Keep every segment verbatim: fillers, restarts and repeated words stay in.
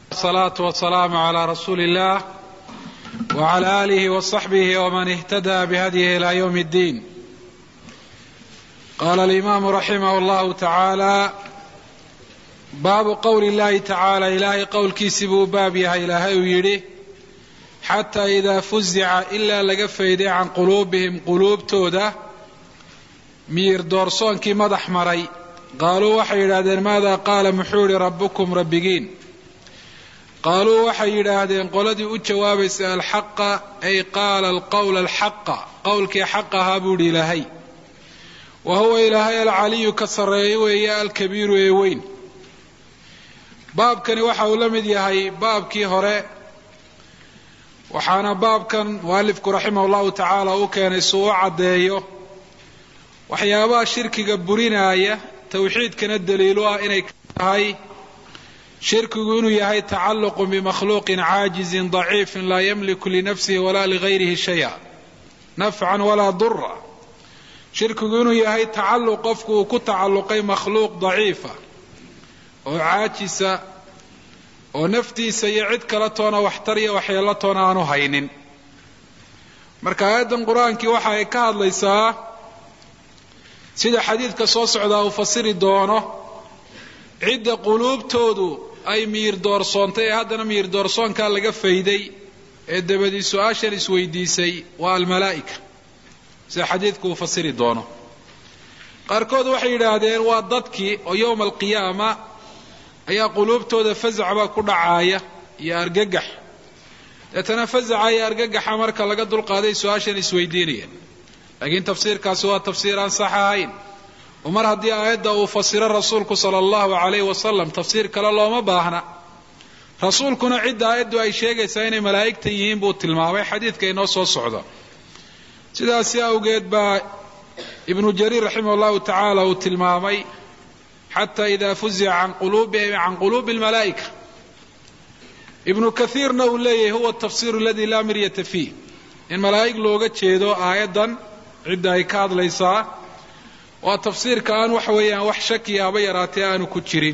الصلاة والسلام على رسول الله وعلى آله وصحبه ومن اهتدى بهديه إلى يوم الدين. قال الإمام رحمه الله تعالى: باب قول الله تعالى إلهي قول كيسبوا بابها إلهي ويري حتى إذا فزع إلا لقفيد عن قلوبهم قلوب توده مير دورسون كي مدح مري قالوا وحي يرادين ماذا قال محوري ربكم ربقين قالوا وحي يرادين قولدي أجوابس الحق أي قال القول الحق قول كي حقها بودي لهي وهو إلهي العلي كسري ويا الكبير ويوين. باب كان وحا لمد يهي باب كي هراء وحانا باب كان والفك رحمه الله تعالى وكان يسوع عدايو waxyaabaha shirkiga burinaya tawxiidkana daliilo ah inay tahay shirkigu inuu yahay tacalluq bi makhluuqin aajizin daciifin la yamliku li nafsihi wala li ghayrihi shay'a naf'an wala darra. shirkigu inuu yahay tacalluq qofku ku tacalluqay makhluuq daciifa oo aajisa oo naftiisa iyo cid kale toona waxtar iyo waxyeelo toona aanu haynin. marka aayadan quraankii waxa ay ka hadlaysaa sida xadiidka soo socda uu fasiri doono cidda quluubtoodu ay miir doorsoontay ee haddana miir doorsoonkaa laga fayday ee dabadii su-aashan isweydiisay waa almalaa'ika sida xadiidka uu fasiri doono. qaarkood waxay yidhaahdeen waa dadkii oo yowma alqiyaama ayaa quluubtooda fasac baa ku dhacaaya iyo argagax deetana fasaca iyo argagaxa marka laga dulqaaday su-aashan isweydiinayeen. laakiin tafsiirkaasi waa tafsiir aan sax ahayn oo mar haddii aayadda uu fasiro rasuulku sala allahu calayhi wasalam tafsiir kale looma baahna. rasuulkuna cidda aayaddu ay sheegaysaa inay malaa'igta yihiin buu tilmaamay xadiidka inoo soo socdo. sidaasi awgeed baa ibnu jariir raximah allahu tacaala uu tilmaamay xataa idaa fuzica can quluubihim can quluubi almalaa'ika. ibnu kathiirna uu leeyahay huwa atafsiiru aladii laa miryata fiih in malaa'ig looga jeedo aayaddan cidda ay ka hadlaysaa waa tafsiirka aan waxa weeyaan wax shakiya haba yaraatee aanu ku jirin.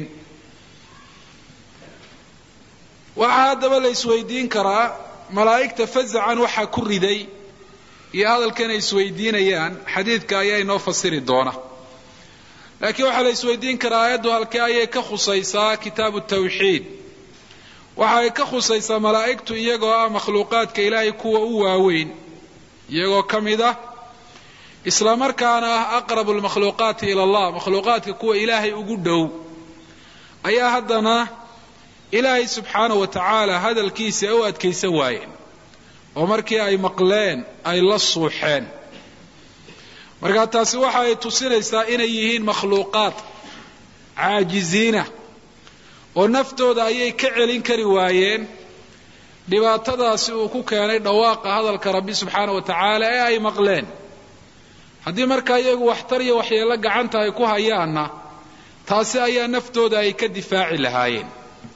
waxaa haddaba la isweydiin karaa malaa'igta fasacan waxaa ku riday iyo hadalkan ay isweydiinayaan xadiidka ayaa inoo fasiri doona. laakiin waxaa la isweydiin karaa aayaddu halkee ayay ka khusaysaa kitaabu tawxiid. waxa ay ka khusaysaa malaa'igtu iyagoo ah makhluuqaadka ilaahay kuwa u waaweyn iyagoo ka mid ah isla markaana ah aqrabu lmakhluuqaati ila allah makhluuqaadka kuwa ilaahay ugu dhow ayaa haddana ilaahay subxaanahu wa tacaala hadalkiisa u adkaysan waayeen oo markii ay maqleen ay la suuxeen. markaa taasi waxa ay tusinaysaa inay yihiin makhluuqaad caajiziina oo naftooda ayay ka celin kari waayeen dhibaatadaasi uu ku keenay dhawaaqa hadalka rabbi subxaana wa tacaala ee ay maqleen. haddii markaa iyagu waxtar iyo waxyeello gacanta ay ku hayaanna taasi ayaa naftooda ay ka difaaci lahaayeen.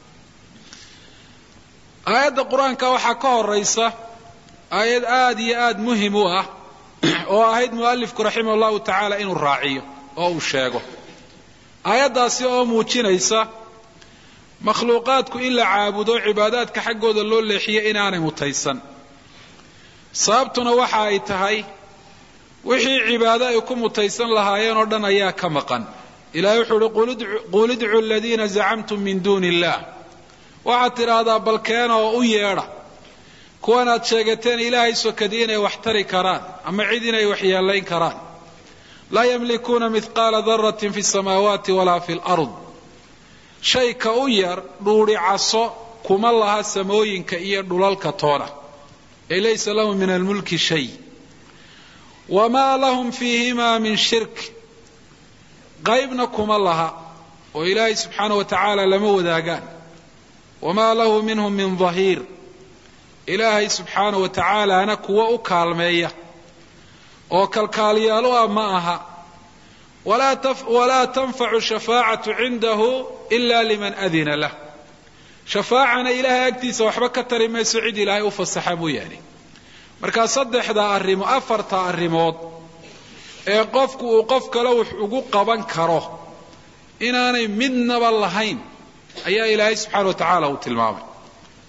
aayadda qur-aanka waxaa ka horaysa aayad aad iyo aad muhim u ah oo ahayd mu'alifku raximah allahu tacaala inuu raaciyo oo uu sheego. aayaddaasi oo muujinaysa makhluuqaadku in la caabudo cibaadaadka xaggooda loo leexiyo inaanay mutaysan. sababtuna waxa ay tahay wixii cibaado ay ku mutaysan lahaayeen oo dhan ayaa ka maqan. ilaahay wuxuu uhi qul idcu aladiina zacamtum min duuni illah. waxaad tidhaahdaa balkeena oo u yeedha kuwanaad sheegateen ilaahay sokadii inay wax tari karaan ama cid inay waxyeelayn karaan. laa yamlikuuna mithqaala daratin fi samaawaati walaa fi lard. shay ka u yar dhuuri caso kuma laha samooyinka iyo dhulalka toona ee laysa lahum min almulki shay wamaa lahum fiihimaa min shirk. qaybna kuma laha oo ilaahay subxaana wa tacaala lama wadaagaan. wamaa lahu minhum min dahiir. ilaahay subxaana wa tacaalaana kuwa u kaalmeeya oo kalkaalyaalo ah ma aha. walaa tanfacu shafaacatu cindahu ila liman adina lah. shafaacana ilaahay agtiisa waxba ka tari mayso cid ilaahay u fasaxa mooyaane. markaa saddexda arrimo afarta arrimood ee qofku uu qof kale wax ugu qaban karo inaanay midnaba lahayn ayaa ilaahay subxaana wa tacaala uu tilmaamay.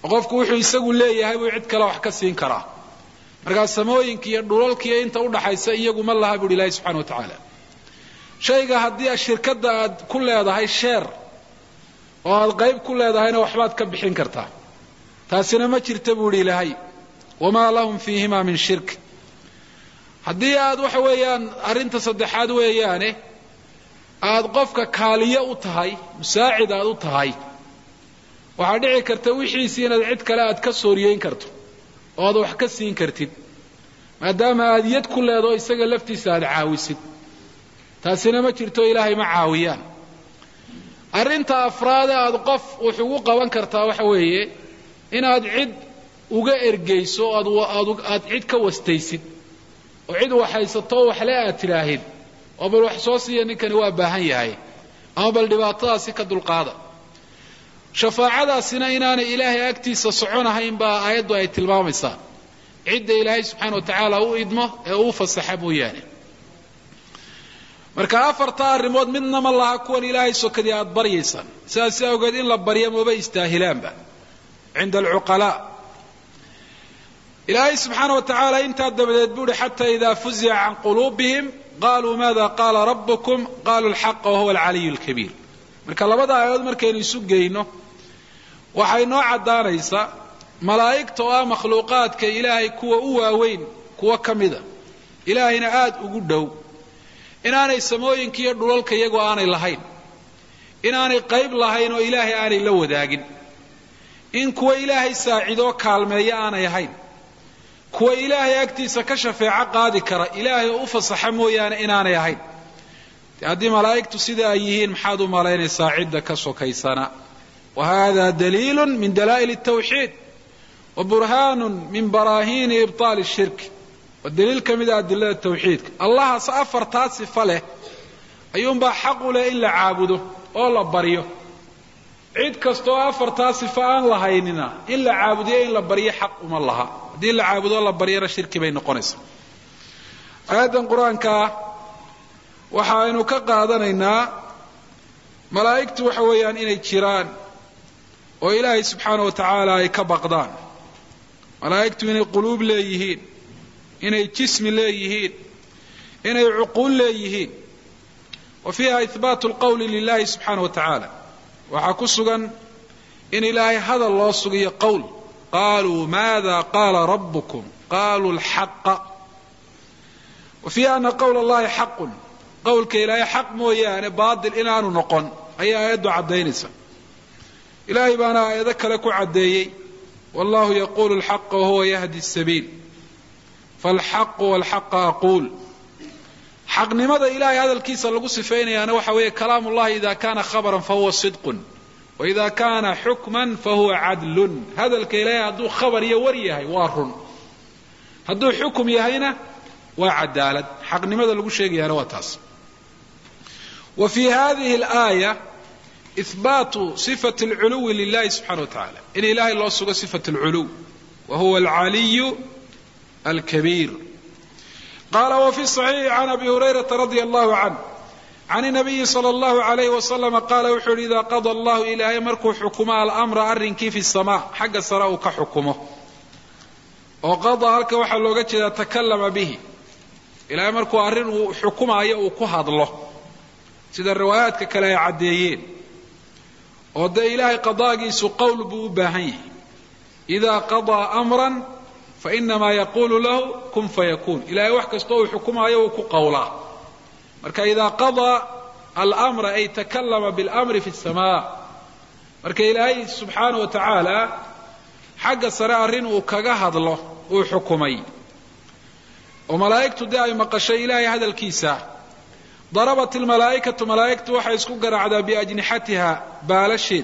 qofku wuxuu isagu leeyahay buu cid kale wax ka siin karaa marka samooyinka iyo dhulalka iyo inta u dhaxaysa iyagu ma laha buu Ilaahay subhanahu wa ta'ala shayga hadii shirkada aad ku leedahay share oo aad qayb ku leedahayna waxbaad ka bixin kartaa taasina ma jirta buu Ilaahay wama lahum fiihima min shirk hadii aad waxa weeyaan arinta saddexaad weeyaane aad qofka kaaliyo u tahay musaacid aad u tahay waxa dhici karta wixiisii inaad cid kale aad ka sooriyeyn karto oo aad wax ka siin kartid maadaama aad yad ku leedo isaga laftiisa aad caawisid taasina ma jirto Ilaahay ma caawiyaan arinta afraad aad qof wuxuu ugu qaban kartaa waxa weeye inaad cid uga ergeyso aad aad cid ka wastaysid oo cid waxaysato wax la aad tiraahid oo bal wax soo siiya ninkani waa baahan yahay ama bal dhibaatadaasi ka dulqaada shafaacadaasina inaanay Ilaahay agtiisa soconahayn baa aayadu ay tilmaamaysaa cidda Ilaahay subhanahu wa ta'ala uu idmo ee uu fasaxa mooyaane marka afarta arimood midna ma laha kuwan Ilaahay sokadii aad baryaysan sidaas awgeed in la baryo mooba istaahilaanba cinda al-uqala Ilaahay subhanahu wa ta'ala inta dabadeed buu hatta idha fuzi'a an qulubihim qalu madha qala rabbukum qalu al-haqq wa huwa al-'aliyyul kabir marka labada aayadood markaynu isu geeyno waxay noo cadaanaysaa malaa'igta oo makhluuqaadka Ilaahay kuwa u waaweyn kuwa kamida Ilaahayna aad ugu dhow inaanay samooyinka iyo dhulalka iyagu aanay lahayn inaanay qayb lahayn oo Ilaahay aanay la wadaagin in kuwa Ilaahay saacido kaalmeeya aanay ahayn kuwa Ilaahay agtiisa ka shafeeco qaadi kara Ilaahay u fasaxa mooyaane inaanay ahayn haddii malaa'igtu sida ay yihiin maxaad u malaynaysaa cidda ka sokaysana وهذا دليل من دلائل التوحيد وبرهان من براهين إبطال الشرك والدليل كمذا أدلة التوحيد الله سأفر تاسف له أيوم بحق له إلا عابده والله بريه عيد كستو أفر تاسف أن الله يننا إلا عابده إلا بريه حق من الله دي إلا عابده الله بريه الشرك بين قنص هذا القرآن كا وحاينو كقادنا ملائكته وحويان إني تشيران وإلهي سبحانه وتعالى كبقدان ملائكته إني قلوب ليهين إني جسم ليهين إني عقول ليهين وفيها إثبات القول لله سبحانه وتعالى وحكسغا إن إلهي هذا الله سقي قول قالوا ماذا قال ربكم قالوا الحق وفيها أن قول الله حق قولك إلهي حق موياني باطل إنانو نقن أي آيات عدينسا إلهي بانا يذكر لك عديي والله يقول الحق وهو يهدي السبيل فالحق والحق أقول حق لماذا إلهي هذا الكيس اللي قصفين أنا وحوي كلام الله إذا كان خبرا فهو صدق وإذا كان حكما فهو عدل هذا الكيلاي هدو خبر يوريه وارن هدو حكم يهينا وعدالة حق لماذا اللي قصفين أنا وتاس وفي هذه الآية إثبات صفة العلو لله سبحانه وتعالى إن إله الله سبحانه صفة العلو وهو العلي الكبير قال وفي الصحيح عن أبي هريرة رضي الله عنه عن النبي صلى الله عليه وسلم قال وحول إذا قضى الله إلهي مركو حكما الأمر أرنكي في السماء حق سراء كحكمه وقضى هلك وحل لغة إذا تكلم به إلهي مركو أرن حكما يأوكوها الله سيد الروايات كلا يعديين وده إلهي قضاقيس قول بوباهي إذا قضى أمرا فإنما يقول له كن فيكون إلهي وحكس طوي حكمها يوكو قولا مركا إذا قضى الأمر أي تكلم بالأمر في السماء مركا إلهي سبحانه وتعالى حق سرارين وكاقهد له وحكمي وملائكته دائما مقشي إلهي هذا الكيسة ضربت الملائكة ملائكة وحي اسكو قرعدا بأجنحتها بالشيد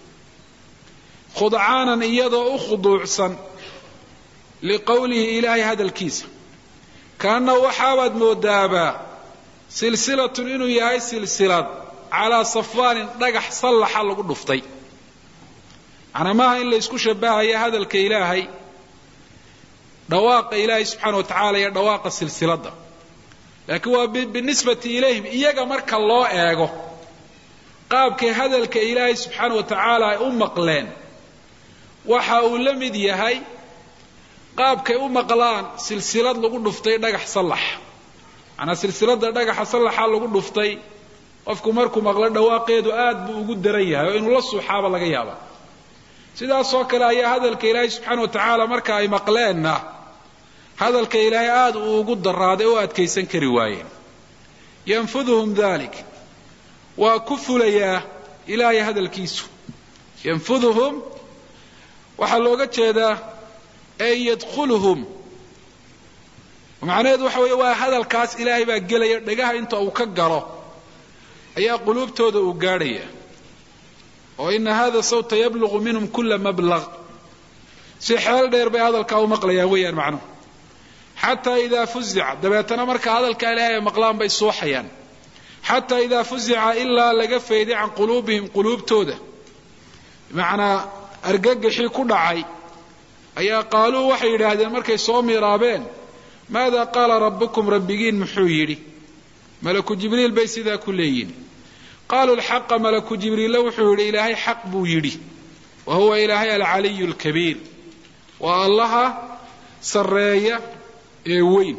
خضعانا إيضا أخضوعسا لقوله إلهي هذا الكيس كأنه وحاود مودابا سلسلة إنه يهي سلسلة على صفوان دقح صلح لقو نفطي أنا ما إلا يسكو شباها يا هذا الكإلهي دواق إلهي سبحانه وتعالى يا دواق السلسلة ده. لكن هو بالنسبة إليهم إيجا مرك الله إيجو قابك هذا الكإلهي سبحانه وتعالى أم قلين waxa uu la mid yahay qaabkay u maqlaan silsilad lagu dhuftay dhagax sallax ana silsilada dhagaxa sallaxa lagu dhuftay qofku markuu maqlo dhawaaqeedu aad buu ugu daran yahay oo inuu la suuxaaba laga yaaba sidaas oo kale ayaa hadalka Ilaahay subhanahu wa ta'ala marka ay maqleenna hadalka Ilaahay aad uu ugu daraaday oo adkeysan kari waayeen yanfuduhum dhalik wa kufulaya Ilaahay hadalkiisu yanfuduhum waxa looga jeedaa ay yadkhuluhum macnaheedu waxa weeye waa hadalkaas Ilaahay baa galaya dhagaha inta uu ka galo ayaa qulubtooda uu gaaraya oo in hada sawta yablughu minhum kull mablagh si xeel dheer bay hadalka u maqlayaan weeyaan macno hatta idha fuz'a dabeetana marka hadalka Ilaahay maqlaan bay sooxayaan hatta idha fuz'a illa laga feeday an qulubihim qulubtooda macna argagaxi ku dhacay ayaa qaalu waxay yiraahdeen markay soo miiraabeen maada qala rabbukum rabbigiin muxuu yiri malaku jibriil bay sidaa ku leeyiin qaalu alhaq malaku jibriil wuxuu yiri ilaahay xaq buu yiri wa huwa ilaahay al-aliyyul kabeer wa allaha sareeya ee weyn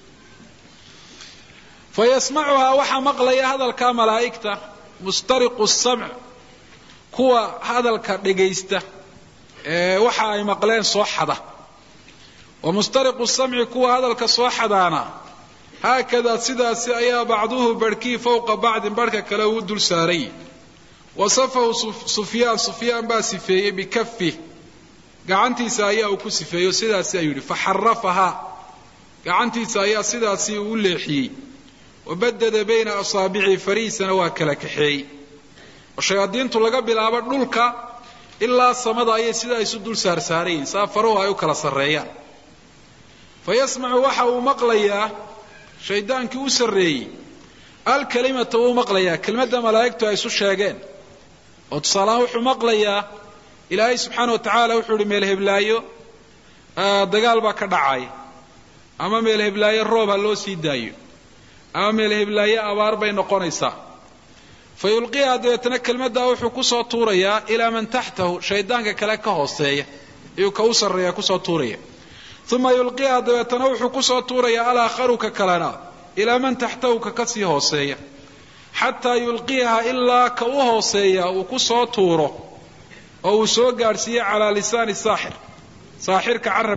fayasma'uha waxa maqlaya hadalka malaa'ikta mustariqu as-sam' kuwa hadalka dhageysta ee waxa ay maqleen soo xada wa mustariqu as-sam' kuwa hadalka soo xadaana هكذا سداس أيا بعضه بركي فوق بعض بركة كلا ودل ساري وصفه سفيان سفيان باسفيه بكفه قعنتي سايا وكسفيه سداس أيوري فحرفها قعنتي سايا سداس ولحي وبدد بين أصابعه فريسا وكلك حي والشياطين تلقى بلا بدلك إلا صمد أي سداس دل سار سارين سافروها يكلا سريان فيسمع وحو مقليا shaydaankii u sareeyay al kalimatu uu maqlaya kelmadda malaa'iktu ay soo sheegeen oo tusaalaan wuxuu maqlayaa Ilaahay subhanahu wa ta'ala wuxuu yiri meel heblaayo dagaal baa ka dhacay ama meel heblaayo roob ha loo sii daayo ama meel heblaayo abaar bay noqonaysaa fayulqiya deetana kelmadda wuxuu ku soo tuurayaa ila man tahtahu shaydaanka kale ka hooseeya iyo ka u sareeya ku soo tuuraya ثم يلقيها دبتنا وحو كسو توريا على آخرك كلنا إلى من تحتوك كسي هوسيا حتى يلقيها إلا كو هوسيا وكسو تورو أو سو قارسيا على لسان الساحر ساحر كعرب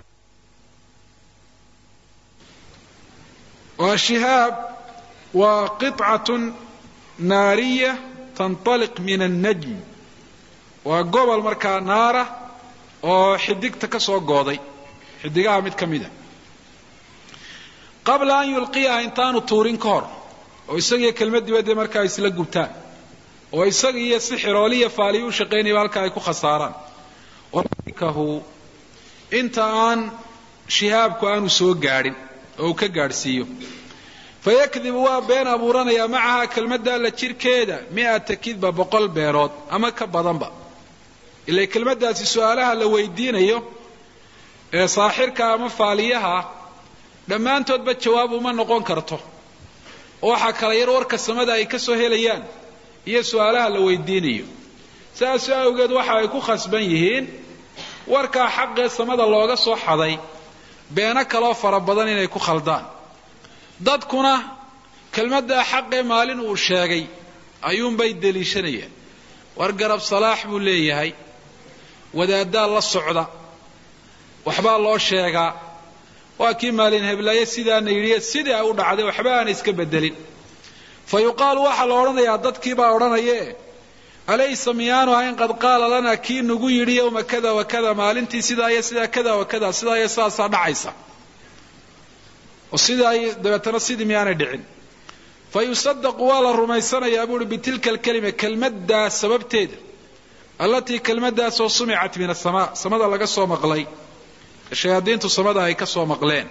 وشهاب وقطعة نارية تنطلق من النجم وقبل مركا نارة وحدك تكسو قوضي xidigaha mid kamida qabla an yulqiya intaanu tuurin koor oo isaga kelmadii wada markaa isla gubtaan oo isaga iyo sixirooliya faaliyu shaqeynay halka ay ku khasaaraan warkahu inta aan shihaabku aanu soo gaarin oo ka gaarsiiyo fayakdibu wa been abuuranaya macaha kelmadda la jirkeeda mi'ata kidba boqol beerood ama ka badanba ilaa kelmaddaasi su'aalaha la weydiinayo ee saaxirka ama faaliyaha dhamaantoodba jawaab uma noqon karto waxa kala yar warka samada ay ka soo helayaan iyo su'aalaha la weydiinayo saas awgeed waxa ay ku khasban yihiin warka xaqqa samada looga soo xaday beena kala fara badan inay ku khaldaan dadkuna kelmadda xaqqa maalin uu sheegay ayuun bay daliishanayeen war garab salaax buu leeyahay wadaada la socda waxba loo sheegaa waa kii maalin heblaaye sidaana yiri sida u dhacday waxba aan iska bedelin fayuqaal waxa la oranayaa dadkii baa oranayee alaysa miyaanu ayn qad qaala lana kii nugu yiri yawma kada wa kada maalintii sidaa iyo sidaa kada wa kada sidaa iyo saasa dhacaysa oo sidaa dabeetana sidii miyaana dhicin fayusaddaq wala rumaysanaya buu bitilka kalima kalmadda sababteeda allati kalmadda soo sumicat min as-samaa samada laga soo maqlay shayaadiintu samada ay ka soo maqleen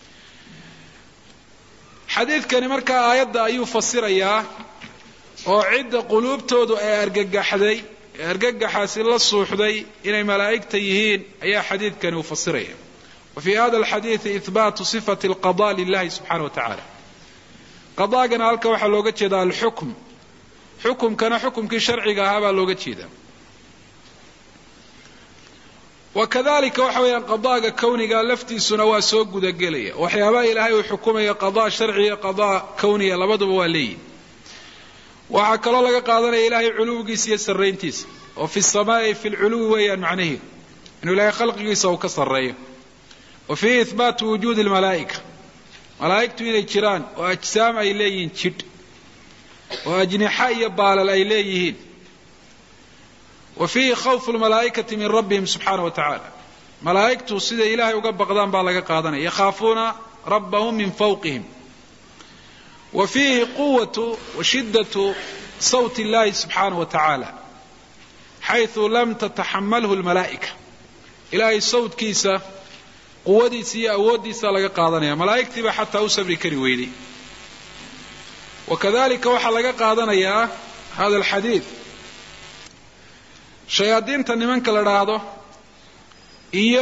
xadiidkani marka aayadda ayuu fasirayaa oo cidda quluubtoodu ay argagaxday argagaxaasi la suuxday inay malaa'igta yihiin ayaa xadiidkani uu fasiraya وفي هذا الحديث إثبات صفة القضاء لله سبحانه وتعالى قضاءنا هلك waxa looga jeedaa الحكم حكم كان حكم كي شرعي هذا looga jeedaa wakadalika waxa weeyaan qadaaga kawniga laftiisuna waa soo gudagelaya waxyaabaha ilaahay uu xukumayo qadaa sharciya qadaa kawniya labaduba waa leeyihin waxaa kaloo laga qaadanaya ilaahay culuwigiisa iyo sarrayntiisa oo fi samaa'i fi lculuwi weeyaan macnaheedu inuu ilaahay khalqigiisa uu ka sarreeyo wa fiihi ihbaatu wujuudi almalaa'ika malaa'igtu inay jiraan oo ajsaam ay leeyihiin jidh oo ajnixa iyo baalal ay leeyihiin wa fiihi khawfu lmalaa'ikati min rabbihim subxaana wa tacaala malaa'igtu siday ilaahay uga baqdaan baa laga qaadanaya yakhaafuuna rabbahum min fawqihim wa fiihi quwatu wa shiddatu sawti illahi subxaana wa tacaala xayثu lam tataxamalhu lmalaa'ika ilaahay sawtkiisa quwadiisa iyo awooddiisa laga qaadanaya malaa'igtii baa xataa u sabri kari weyday wakadalika waxaa laga qaadanayaa hada alxadiid shayaadiinta nimanka la dhaahdo iyo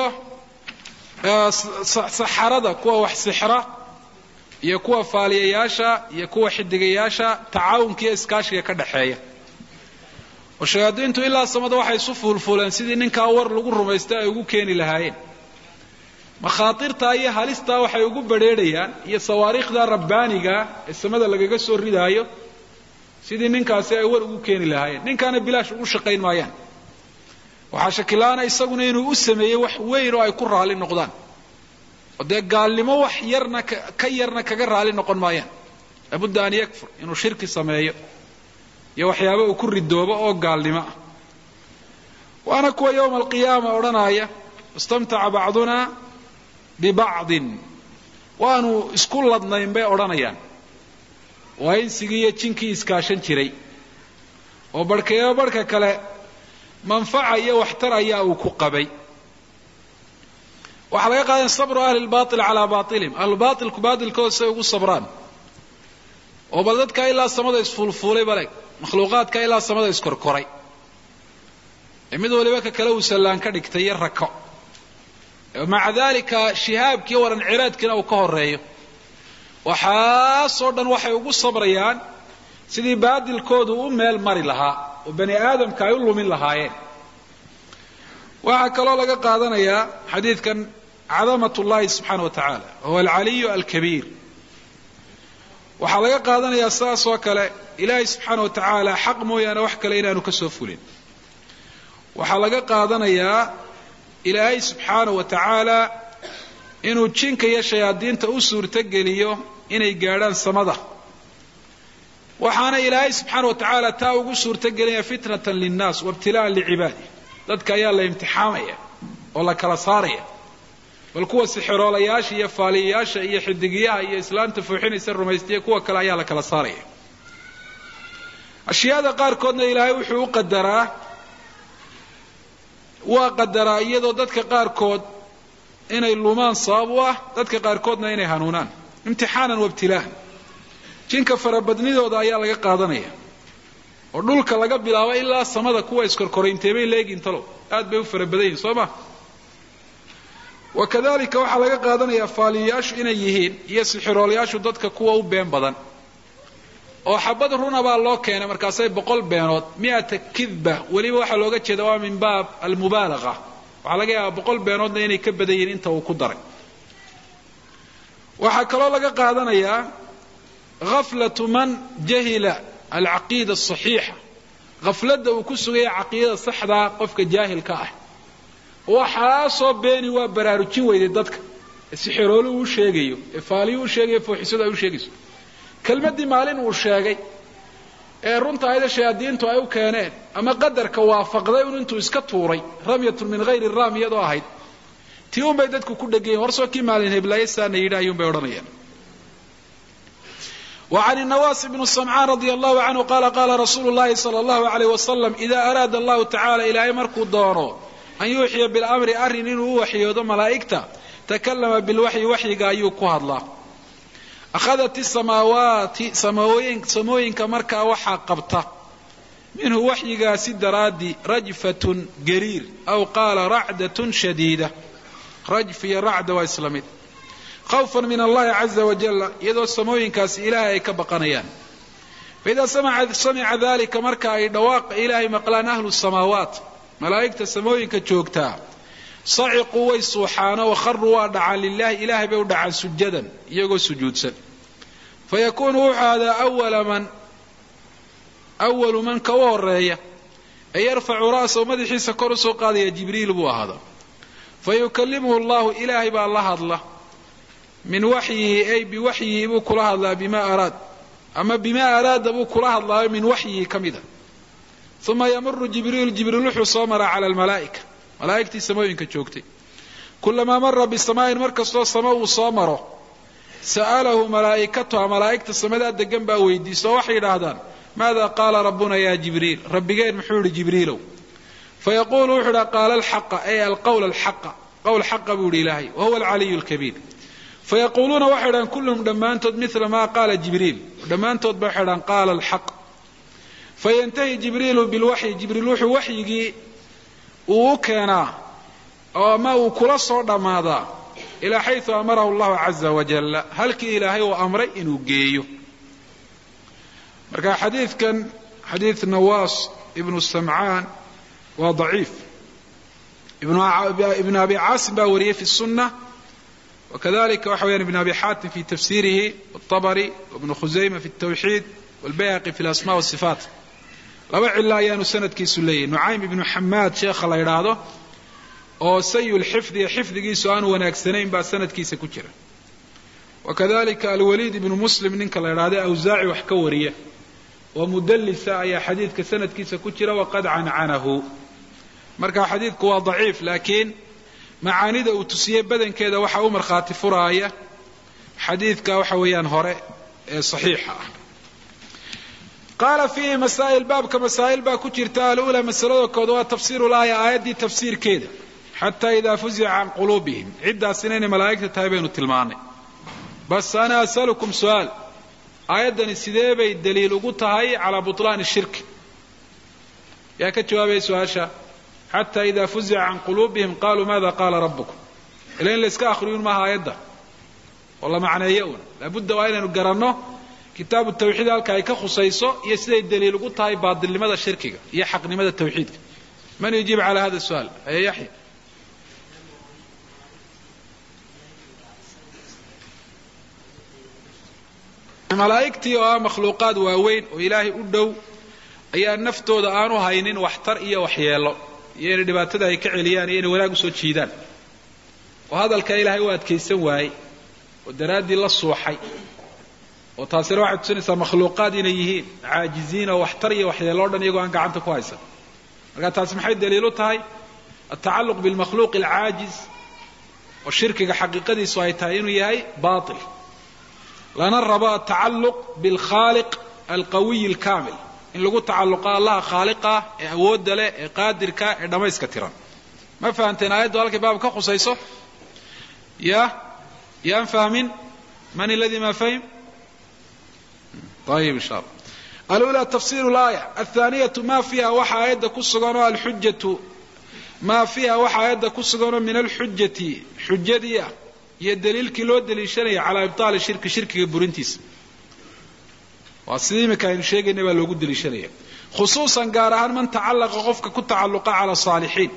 saxarada kuwa wax sixra iyo kuwa faaliyayaasha iyo kuwa xidigayaasha tacaawunka iyo iskaashiga ka dhaxeeya oo shayaadiintu ilaa samada waxay isu fuulfuuleen sidii ninkaa war lagu rumaystay ay ugu keeni lahaayeen makhaatirtaa iyo halistaa waxay ugu badrheedhayaan iyo sawaariikhda rabbaaniga ee samada lagaga soo ridaayo sidii ninkaasi ay war ugu keeni lahaayeen ninkaana bilaash ugu shaqayn maayaan waxaa shakilaana isaguna inuu u sameeyey wax weyn oo ay ku raali noqdaan oo dee gaalnimo wax yarna ka yarna kaga raali noqon maayaan labudda an yakfur inuu shirki sameeyo iyo waxyaaba uu ku ridoobo oo gaalnimo ah waana kuwa yowma alqiyaama odhanaya istamtaca bacduna bibacdin waanu isku ladnayn bay odhanayaan waa insigii iyo jinkii iskaashan jiray oo barhkeeba barhka kale manfaca iyo waxtar ayaa uu ku qabay waxaa laga qaadan sabru ahli lbail calaa bailihim ahlubaailku baatilkooda say ugu sabraan oo bal dadkaa ilaa samada isfuulfuulay bale makhluuqaadka ilaa samada iskorkoray ee mid waliba ka kale uu sallaan ka dhigtay iyo rako maca dalika shihaabkiiyo waran ciraadkiina uu ka horeeyo waxaasoo dhan waxay ugu sabrayaan sidii baadilkoodu u meel mari lahaa oo bani aadamka ay u lumin lahaayeen waxaa kaloo laga qaadanayaa xadiidkan cadamat ullahi subxaana wa tacaala wahuwa alcaliyu alkabiir waxaa laga qaadanayaa saas oo kale ilaahay subxaana wa tacaala xaq mooyaane wax kale inaanu ka soo fulin waxaa laga qaadanayaa ilaahay subxaana wa tacaala inuu jinka iyo shayaadiinta u suurtogeliyo inay gaadhaan samada waxaana ilaahay subxaana wa tacaala taa ugu suurtogelinaya fitnatan linnaas waibtilaa'an licibaadih dadka ayaa la imtixaamaya oo la kala saaraya bal kuwa sixiroolayaasha iyo faaliyayaasha iyo xidigiyaha iyo islaamta fuuxinaysa rumaystiya kuwa kale ayaa la kala saaraya ashyaada qaarkoodna ilaahay wuxuu u qadaraa waa qadaraa iyadoo dadka qaarkood inay lumaan sabab u ah dadka qaarkoodna inay hanuunaan imtixaanan waibtilaa'an jinka farabadnidooda ayaa laga qaadanaya oo dhulka laga bilaabo ilaa samada kuwa iskorkoray intee bay leegiin talo aad bay u farabadan yihin soo ma wakadalika waxaa laga qaadanayaa faaliyayaashu inay yihiin iyo sixiroolayaashu dadka kuwa u been badan oo xabad runa baa loo keenay markaasay boqol beenood mi'ata kidba weliba waxaa looga jeeda waa min baab almubaalaga waxaa laga yaabaa boqol beenoodna inay ka badan yihiin inta uu ku daray waxaa kaloo laga qaadanayaa gaflatu man jahila alcaqiida asaxiixa gafladda uu ku sugaya caqiidada saxdaa qofka jaahilka ah waxaasoo beeni waa baraarujin weyday dadka ee sixiroolu uu sheegayo ee faaliyu u sheegayo fooxisadu ay u sheegayso kelmaddii maalin uu sheegay ee runta ayada shayaadiintu ay u keeneen ama qadarka waafaqday un intuu iska tuuray ramyatun min hayri ram iyadoo ahayd tii un bay dadku ku dhegayen horsoo kii maalin heblaaye saana yidhi ayuun bay odhanayaan وعن النواس بن سمعان رضي الله عنه قال قال رسول الله صلى الله عليه وسلم إذا أراد الله تعالى إلهي مركو دونه أن يوحي بالأمر أرن إنه وحي ملائكته تكلم بالوحي وحي قايوكو الله أخذت السماوات سماوين سماوين كمركا وحا قبطة منه وحي قاسد رادي رجفة قرير أو قال رعدة شديدة رجف يا رعد وإسلامي خوفا من الله عز وجل يدو السماوين كاس إلهي كبقنيان فإذا سمع, سمع ذلك مركا دواق إلهي مقلان أهل السماوات ملائكة السماوين كتشوكتا saciquu way suuxaano wakharuu waa dhacaan lilahi ilaahay bay u dhacaan sujadan iyagoo sujuudsan fayakuunu wuxuu ahaadaa awala man awalu man ka u horeeya ee yarfacu ra'sahu madaxiisa kor usoo qaadaya jibriil buu ahaadaa fayukalimuhu allahu ilaahay baa la hadla min waxyihi ay biwaxyihi buu kula hadlaa bima araad ama bima araada buu kula hadlaayo min waxyihi ka mida uma yamuru jibriil jibriil wuxuu soo maraa cala almalaa'ika malaa'igtii samooyinka joogtay kulamaa mara bisamaain mar kastoo samo uu soo maro sa'alahu malaa'ikatuha malaa'igta samadaa degan baa weydiiso waxay yidhaahdaan maada qaala rabbuna ya jibriil rabbigeen muxuu yihi jibriilow fayaquulu wuxuu idhaa qaala alxaqa ay alqawla alxaqa qowl xaqa buu yihi ilaahay wahuwa alcaliyu alkabiir fayaquuluuna waxay idhahaan kulluhum dhammaantood mila maa qaala jibriil dhammaantood ba waxay idhahaan qaala alxaq fayantahi jibriilu bilwaxyi jibriil wuxuu waxyigii uu u keenaa oo ama uu kula soo dhammaadaa ilaa xayثu amarahu allahu caza wajalla halkii ilaahay uu amray inuu geeyo marka xadiidkan xadiid nawaas ibnu samcaan waa daciif ibn abi caasim baa wariyey fi الsunة wakadalika waxa weyaan ibn abi xaatim fi tafsirihi الطabri wibnu khusayma fi الtawxiid wاlbayhaqi fi اlasma wالصifaat laba cilo ayaanu sanadkiisu leeyahy nucaym ibnu xamaad sheekha la yidhaahdo oo sayi lxifdiga xifdigiisu aanu wanaagsanayn baa sanadkiisa ku jira wakadalika alwaliid ibnu muslim ninka la yidhahdo awsaaci wax ka wariya oo mudallisa ayaa xadiidka sanadkiisa ku jira waqad cancanahu marka xadiidku waa daciif laakiin macaanida uu tusiyey badankeeda waxa u markhaati furaaya xadiidka waxa weeyaan hore ee saxiixa ah qaala fiihi masaa'il baabka masaa'il baa ku jirta alula masalada kood waa tafsiiru laaya aayaddii tafsiirkeeda xataa idaa fuzica can quluubihim ciddaasina inay malaa'igta tahay baynu tilmaanay bas ana asalukum su'aal aayaddani sidee bay daliil ugu tahay calaa butlaani shirki yaa ka jawaabaya su-aasha xataa idaa fuzica can quluubihim qaaluu maada qaala rabbukum ila in la iska akhriyun maaha aayadda oo la macneeyo un laabudda waa inaynu garanno kitaabu tawxiid halka ay ka khusayso iyo siday daliil ugu tahay baadilnimada shirkiga iyo xaqnimada tawxiidka man yujiib cala hada su'aal aya yaxya malaa'igtii oo ah makhluuqaad waaweyn oo ilaahay u dhow ayaa naftooda aanu haynin waxtar iyo waxyeelo iyo inay dhibaatada ay ka celiyaan iyo inay wanaag usoo jiidaan oo hadalka ilaahay u adkaysan waayey oo daraaddii la suuxay oo taasina waxay tusinaysaa makhluuqaad inay yihiin caajiziin oo waxtar iyo waxyeelo o dhan iyagoo aan gacanta ku haysan marka taasi maxay daliil u tahay altacalluq bilmakhluuq alcaajiz oo shirkiga xaqiiqadiisu ay tahay inuu yahay baatil lana rabo altacalluq bilkhaaliq alqawiy alkaamil in lagu tacalluqa allaha khaaliqa ee awoodda leh ee qaadirka ee dhammayska tiran ma fahamteen aayaddu halkay baab ka khusayso ya yaan fahmin man aladi ma fahim ayib insha allah alula tafsiru laaya athaaniyatu ma fiiha waxa aayadda ku suganoo alxujatu maa fiiha waxa aayadda ku suganoo min alxujati xujadii ah iyo daliilkii loo daliishanaya calaa ibtaali shirki shirkiga burintiisa waa sidii imika aynu sheegayna baa loogu daliishanaya khusuusan gaar ahaan man tacallaqa qofka ku tacalluqa cala saalixiin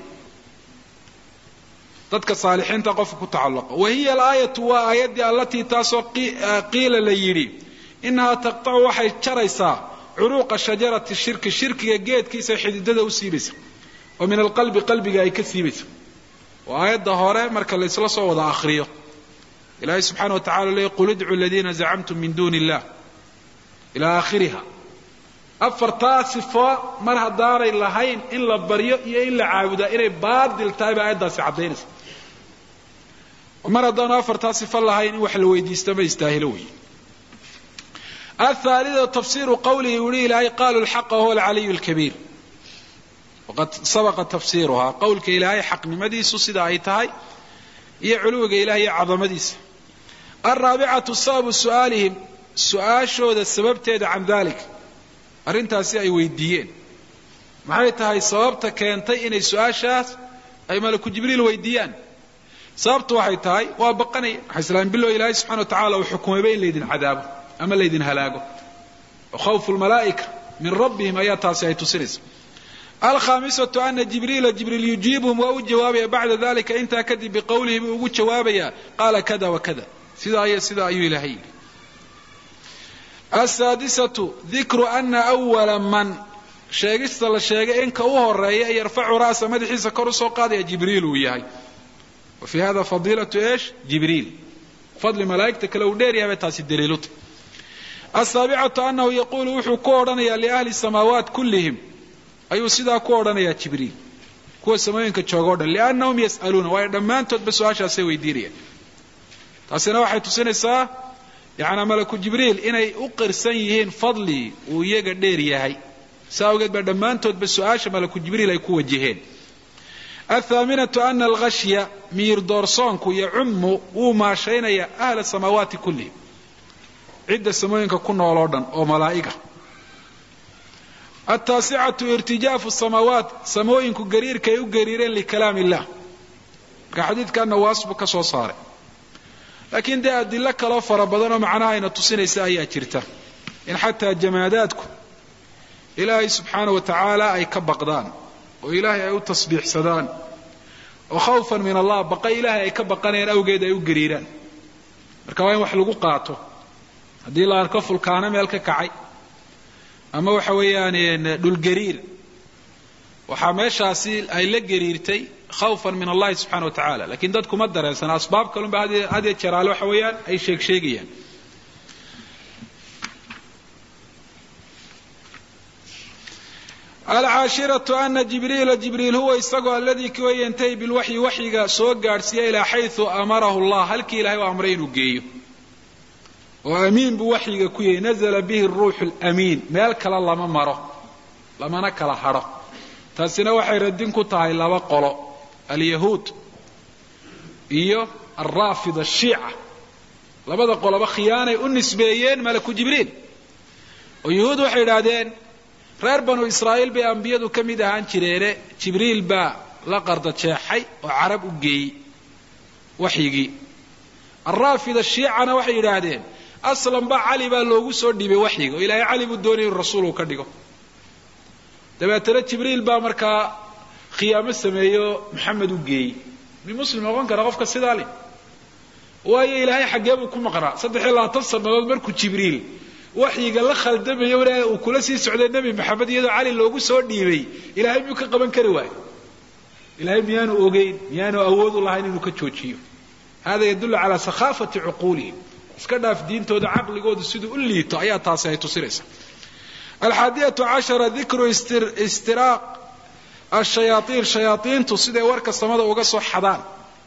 dadka saalixiinta qofka ku tacalluqa wa hiya alaayatu waa aayaddii allatii taasoo qiila la yidhi inahaa taqtacu waxay jaraysaa curuuqa shajarati shirki shirkiga geedkiisa xididada u siibaysa oo min alqalbi qalbiga ay ka siibaysa waa aayadda hore marka la isla soo wada akhriyo ilaahay subxaana wa tacala leey qul idcu aladiina zacamtum min duuni illah ilaa aakhiriha afartaa sifo mar haddaanay lahayn in la baryo iyo in la caabudaa inay baadil tahay baa aayaddaasi caddaynaysa mar haddaanu afartaa sifo lahayn in wax la weydiista ma istaahilo wey athaalida tafsiru qawlihi uhi ilaahay qaalu lxaqa wahuwa alcaliyu alkabiir waqad sabaqa tafsiruhaa qowlka ilaahay xaqnimadiisu sida ay tahay iyo culuwiga ilahay iyo cadamadiisa alraabicatu sababu su'aalihim su-aashooda sababteeda can dalik arrintaasi ay weydiiyeen maxay tahay sababta keentay inay su-aashaas ay malaku jibriil weydiiyaan sababtu waxay tahay waa baqanaya waxay islaameen bilow ilaahay subxana wa tacala uu xukumayba in laydin cadaabo ama laydin halaago khawfu lmalaa'ika min rabbihim ayaa taasi ay tusinaysa alkhaamisatu ana jibriila jibriil yujiibuhum waa u jawaabaya bacda dalika intaa kadib biqowlihi buu ugu jawaabaya qaala kada wakada sidaa iyo sidaa ayuu ilaahay yidhi. asaadisatu dikru ana awala man sheegista la sheegay in ka u horeeya ee yarfacu ra'sa madaxiisa kor u soo qaadaya jibriil uu yahay. wa fii hada fadiilatu eesh jibriil fadli malaa'igta kale uu dheer yahay taasi daliiluta. asaabicatu annahu yaquulu wuxuu ku odhanayaa liahli samaawaat kullihim ayuu sidaa ku odhanayaa jibriil kuwa samooyinka jooga o dhan liannahum yas'aluuna waayo dhammaantoodba su-aashaasay weydiinayaan. taasina waxay tusinaysaa yacnaa malaku jibriil inay u qirsan yihiin fadli uu iyaga dheer yahay saa awgeed baa dhammaantoodba su-aasha malaku jibriil ay ku wajaheen. athaaminatu ana alghashya miir doorsoonku yacummu wuu maashaynaya ahla samaawaati kullihim cidda samooyinka ku nool oo dhan oo malaa'iga. ataasicatu irtijaafu samaawaat samooyinku gariirka ay u gariireen likalaam illah marka xadiidka nawaas buu ka soo saaray laakiin dee adilo kaloo fara badan oo macnaha ayna tusinaysa ayaa jirta in xataa jamaadaadku ilaahay subxaana wa tacaala ay ka baqdaan oo ilaahay ay u tasbiixsadaan oo khawfan min allah baqa ilaahay ay ka baqanayaan awgeed ay u gariiraan. marka waa in wax lagu qaato haddii la arko fulkaano meel ka kacay ama waxa weeyaan dhulgariir waxaa meeshaasi ay la gariirtay khawfan min allahi subxana wa tacaala lakiin dadku ma dareensana asbaab kalunba had iyo jeer alle waxa weeyaan ay sheeg sheegayaan. alcaashiratu ana jibriila jibriil huwa isagoo aladii kuwa yantahi bilwaxyi waxyiga soo gaadhsiiya ilaa xayثu amarahu allah halkii ilahay u amray inuu geeyo oo amiin buu waxyiga ku yahay nazla bihi ruuxu lamiin meel kale lama maro lamana kala hadho. taasina waxay radin ku tahay laba qolo alyahuud iyo alraafida ashiica labada qoloba khiyaanay u nisbeeyeen malaku jibriil oo yahuud waxay idhaahdeen reer banu israa'iil bay ambiyadu ka mid ahaan jireene jibriil baa la qarda jeexay oo carab u geeyey waxyigii. alraafida shiicana waxay yidhaahdeen aslan ba cali baa loogu soo dhiibay waxyiga oo ilaahay cali buu doonayay in rasuul uu ka dhigo dabeetana jibriil baa markaa khiyaamo sameeyo maxamed u geeyey. mi muslim noqon kara qofka sidaa leh waayo ilaahay xaggee buu ku maqnaa saddex iyo labaatan sannadood markuu jibriil waxyiga la khaldamayo walaah uu kula sii socday nebi maxamed iyadoo cali loogu soo dhiibay ilaahay miyuu ka qaban kari waayo ilaahay miyaanu ogeyn miyaanu awood u lahayn inuu ka joojiyo. hada yadullu calaa sakhaafati cuquulihim iska dhaaf diintooda caqligooda siduu u liito ayaa taasi ay tusinaysa. alxaadiyatu cashara dikru istiraaq ashayaaiin shayaaiintu siday warka samada uga soo xadaan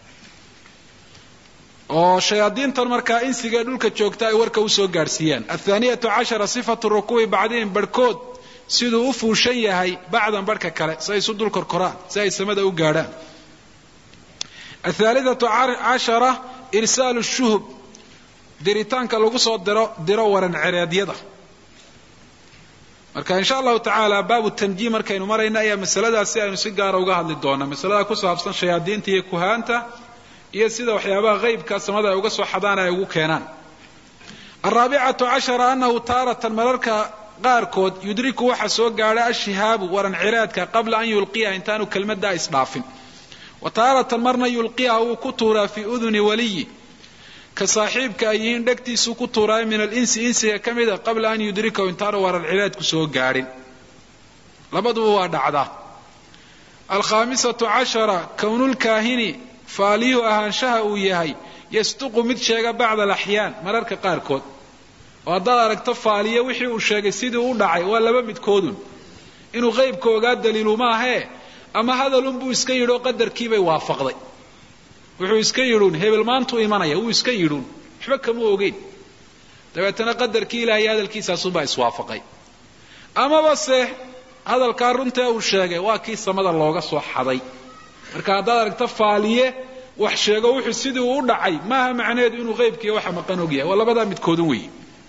oo shayaadiintan markaa insiga dhulka joogta ay warka usoo gaadhsiiyaan. athaaniyatu cashara sifatu rukuubi bacdihim barhkood siduu u fuushan yahay bacdan barhka kale si ay isu dul korkoraan si ay samada u gaadhaan. athaalithatu cashara irsaalu shuhub diritaanka lagu soo diro diro waran cereedyada. marka insha allahu tacaala baabu tanjiim markaynu marayna ayaa masaladaasi aynu si gaara uga hadli doonaa masalada ku saabsan shayaadiinta iyo kuhaanta iyo sida waxyaabaha qaybka samada ay uga soo xadaan ay ugu keenaan. alraabicatu cashara annahu taaratan mararka qaarkood yudriku waxa soo gaadha ashihaabu waran ciraadka qabla an yulqiya intaanu kelmaddaa isdhaafin wa taaratan marna yulqiyaha uu ku tuuraa fii uduni waliyi ka saaxiibka ay yihiin dhegtiisuu ku tuuraayo min alinsi insiga ka mida qabla an yudrikahu intaanu waran ciraadku soo gaadhin labaduba waa dhacdaa. alkhaamisatu cashara kownulkaahini faaliyuhu ahaanshaha uu yahay yasduqu mid sheega bacda alaxyaan mararka qaarkood oo haddaad aragto faaliye wixii uu sheegay sidii u dhacay waa laba midkoodun inuu qaybka ogaa daliilu maahee ama hadalunbuu iska yidhi oo qadarkiibay waafaqday wuxuu iska yidhuun hebel maantuu imanaya wuu iska yidhuun waxba kama ogeyn dabeetana qadarkii ilaahay hadalkiisaasunbaa iswaafaqay amaba se hadalkaa runtee uu sheegay waa kii samada looga soo xaday. marka haddaad aragto faaliye wax sheego wuxuu sidii u dhacay maaha macnaheedu inuu qaybkiiyo waxa maqan og yahay waa labadaa midkoodun weeye.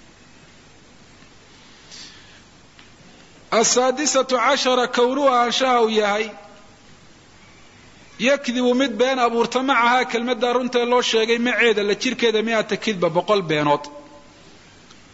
asaadisatu cashara kownuhu ahaanshaha uu yahay yakdibu mid been abuurta macahaa kelmaddaa runtee loo sheegay maceeda la jirkeeda miata kidba boqol beenood.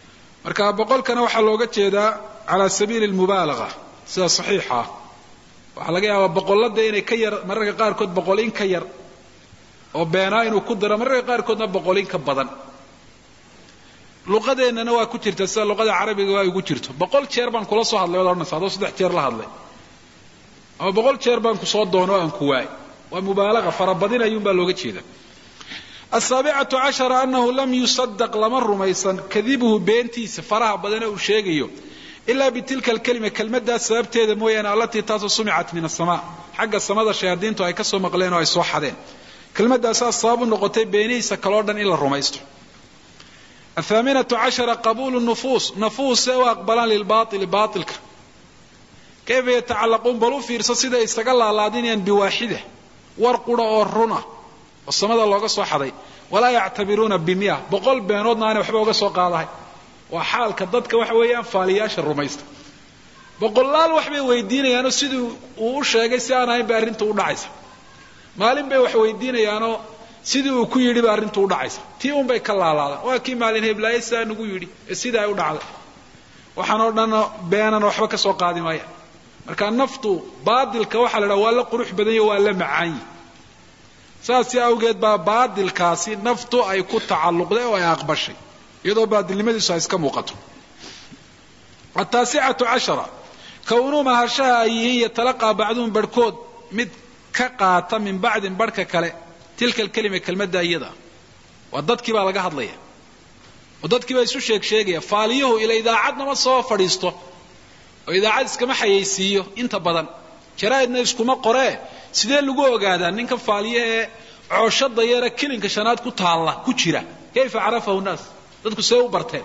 marka boqolkana waxaa looga jeedaa calaa sabiili lmubaalaga sida saxiixa ah waxa laga yaabaa boqolada inay ka yar mararka qaar kood boqol in ka yar oo beenaa inuu ku daro mararka qaar koodna boqol in ka badan luqadeennana waa ku jirta sida luqada carabiga waa ugu jirto boqol jeer baan kula soo hadlay wada nasaado saddex jeer la hadlay ama boqol jeer baan ku soo doono aan ku waay waa mubaalaga farabadin ayuun baa looga jeeda السابعة عشر أنه لم يصدق لما رميسا كذبه بينتيس فرها بدنا وشيغيو إلا بتلك الكلمة كلمة دا سببتها موينة التي تاسو سمعت من السماء حق السماء الشياطين تو أي كسو مقلين وأي صوحدين كلمة دا أساس صاب النقطين بينيس كالوردن إلا الرميستو الثامنة عشر قبول النفوس نفوس سوى أقبلان للباطل باطلك كيف يتعلقون بلو في رصاصي دا استقل على دينيا بواحدة ورقنا ورنا والسماء الله قصوا حضي ولا يعتبرون بمياه بقول بينودنا أنا وحبه قصوا قاضي وحال كضدك وحويان فالياش الرميست بقول لا الوحبه ويديني أنا سيدو وشاقي سيانا هاي بارنتو ودعيسا مالين بي وحويديني أنا سيدو كيري بارنتو ودعيسا تيهم بي كاللالا وكي مالين هيب لايسا نقو يري السيدة ودعي وحنودنا بيانا وحبه قصوا قاضي مايا marka naftu baadilka waxa la dhaw la qurux badan yahay waa la macaan saasi awgeed baa baadilkaasi naftu ay ku tacalluqday oo ay aqbashay iyadoo baadilnimadiisu iska muuqato التاسعة عشرة كونوا ما هرشها أيه يتلقى بعضهم بركود مد كقاطة من بعد بركة كلا تلك الكلمة كلمة دايدة وضدك بقى لقى هضلية وضدك بقى يسوي شيء شيء فاليه إلى إذا عدنا ما صار فريسته وإذا عدس كما حيسيه أنت بدن شرائدنا يسكما قرأ سيدين لقوه قاعدة إنك فاليه عشد ضيارة كل إنك شنات كتالله كتيرة كيف عرفه الناس ضدك سووا برتين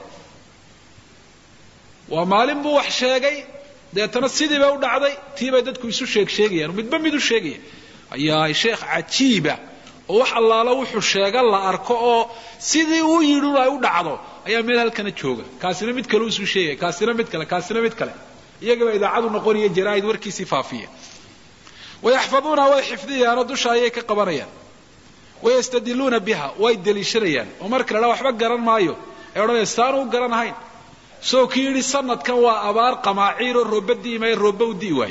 ومالين بو wax sheegay deetana sidii bay u dhacday tiibay dadku isu sheeg sheegayaan midba mid u sheegay ayaa sheekh ajiiba oo wax allaala wuxuu sheega la arko oo sidii uu yiri ay u dhacdo ayaa meel halkan jooga kaasina mid kale uu isu sheegay kaasina mid kale kaasina mid kale iyaga idaacadu noqonaya jaraa'id warkiisi faafiya ويحفظونها ويحفظيها دusha ayay ka qabanayaan ويستدلون بها ويدليشريان ومرka la waxba garan maayo ee oranaysan uu garanahayn soo kiiri sanadkan waa abaar qamaaciir roobadii may roobowdii way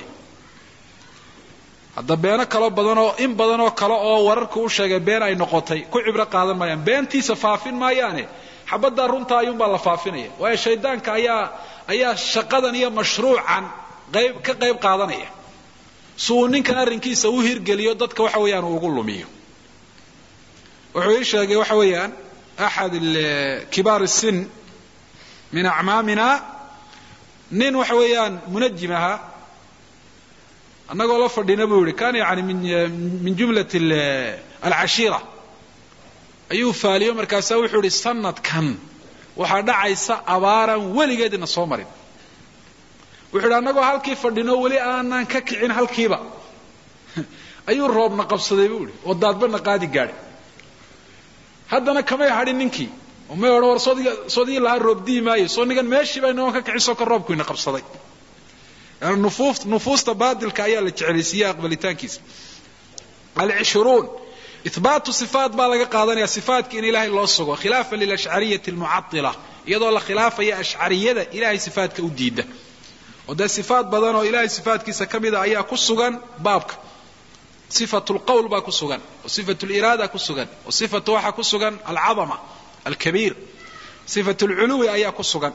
hadda beena kala badan oo in badan oo kala oo wararku u sheegay been ay noqotay ku cibra qaadan maayaan beentiisa faafin maayaane xabada runta ayuun baa la faafinaya way shaydaanka ayaa ayaa shaqadan iyo mashruucan qayb ka qayb qaadanaya soo ninkan arrinkiisa uu hirgeliyo dadka waxa weeyaan ugu lumiyo wuxuu sheegay waxa weeyaan ahad kibar السن من أعمامنا نين وحويان منجمها أنا قول فردي نبوري كان يعني من من جملة العشيرة أيوه فاليو مركز وحوري السنة كان وحدا عيسى أبارا ولي قد نصومرين وحدا أنا قول هالكي فردي نولي أنا ككعين هالكيبا أيوه الروب نقب صدي بوري والداد بنا قادي قاري هذا أنا كما يحدي ننكي وما يورور صديق صديق لها الروب دي ماي صونيغان ماشي بينهم كعيسو كروب كوينا قبصدي يعني النفوس نفوس تبادل كايا للتعريسيه اقبلتانكيس العشرون اثبات صفات بالغ قادنيا صفات كان الهي لو سغو خلافا للاشعريه المعطله يدو لا خلاف يا اشعريه الهي صفات كوديده وده صفات بدن الهي صفات كيسا كميده ايا كسغان بابك صفه القول با كسغان وصفه الاراده كسغان وصفه وحا كسغان العظمه الكبير صفة العلو أيها كسغان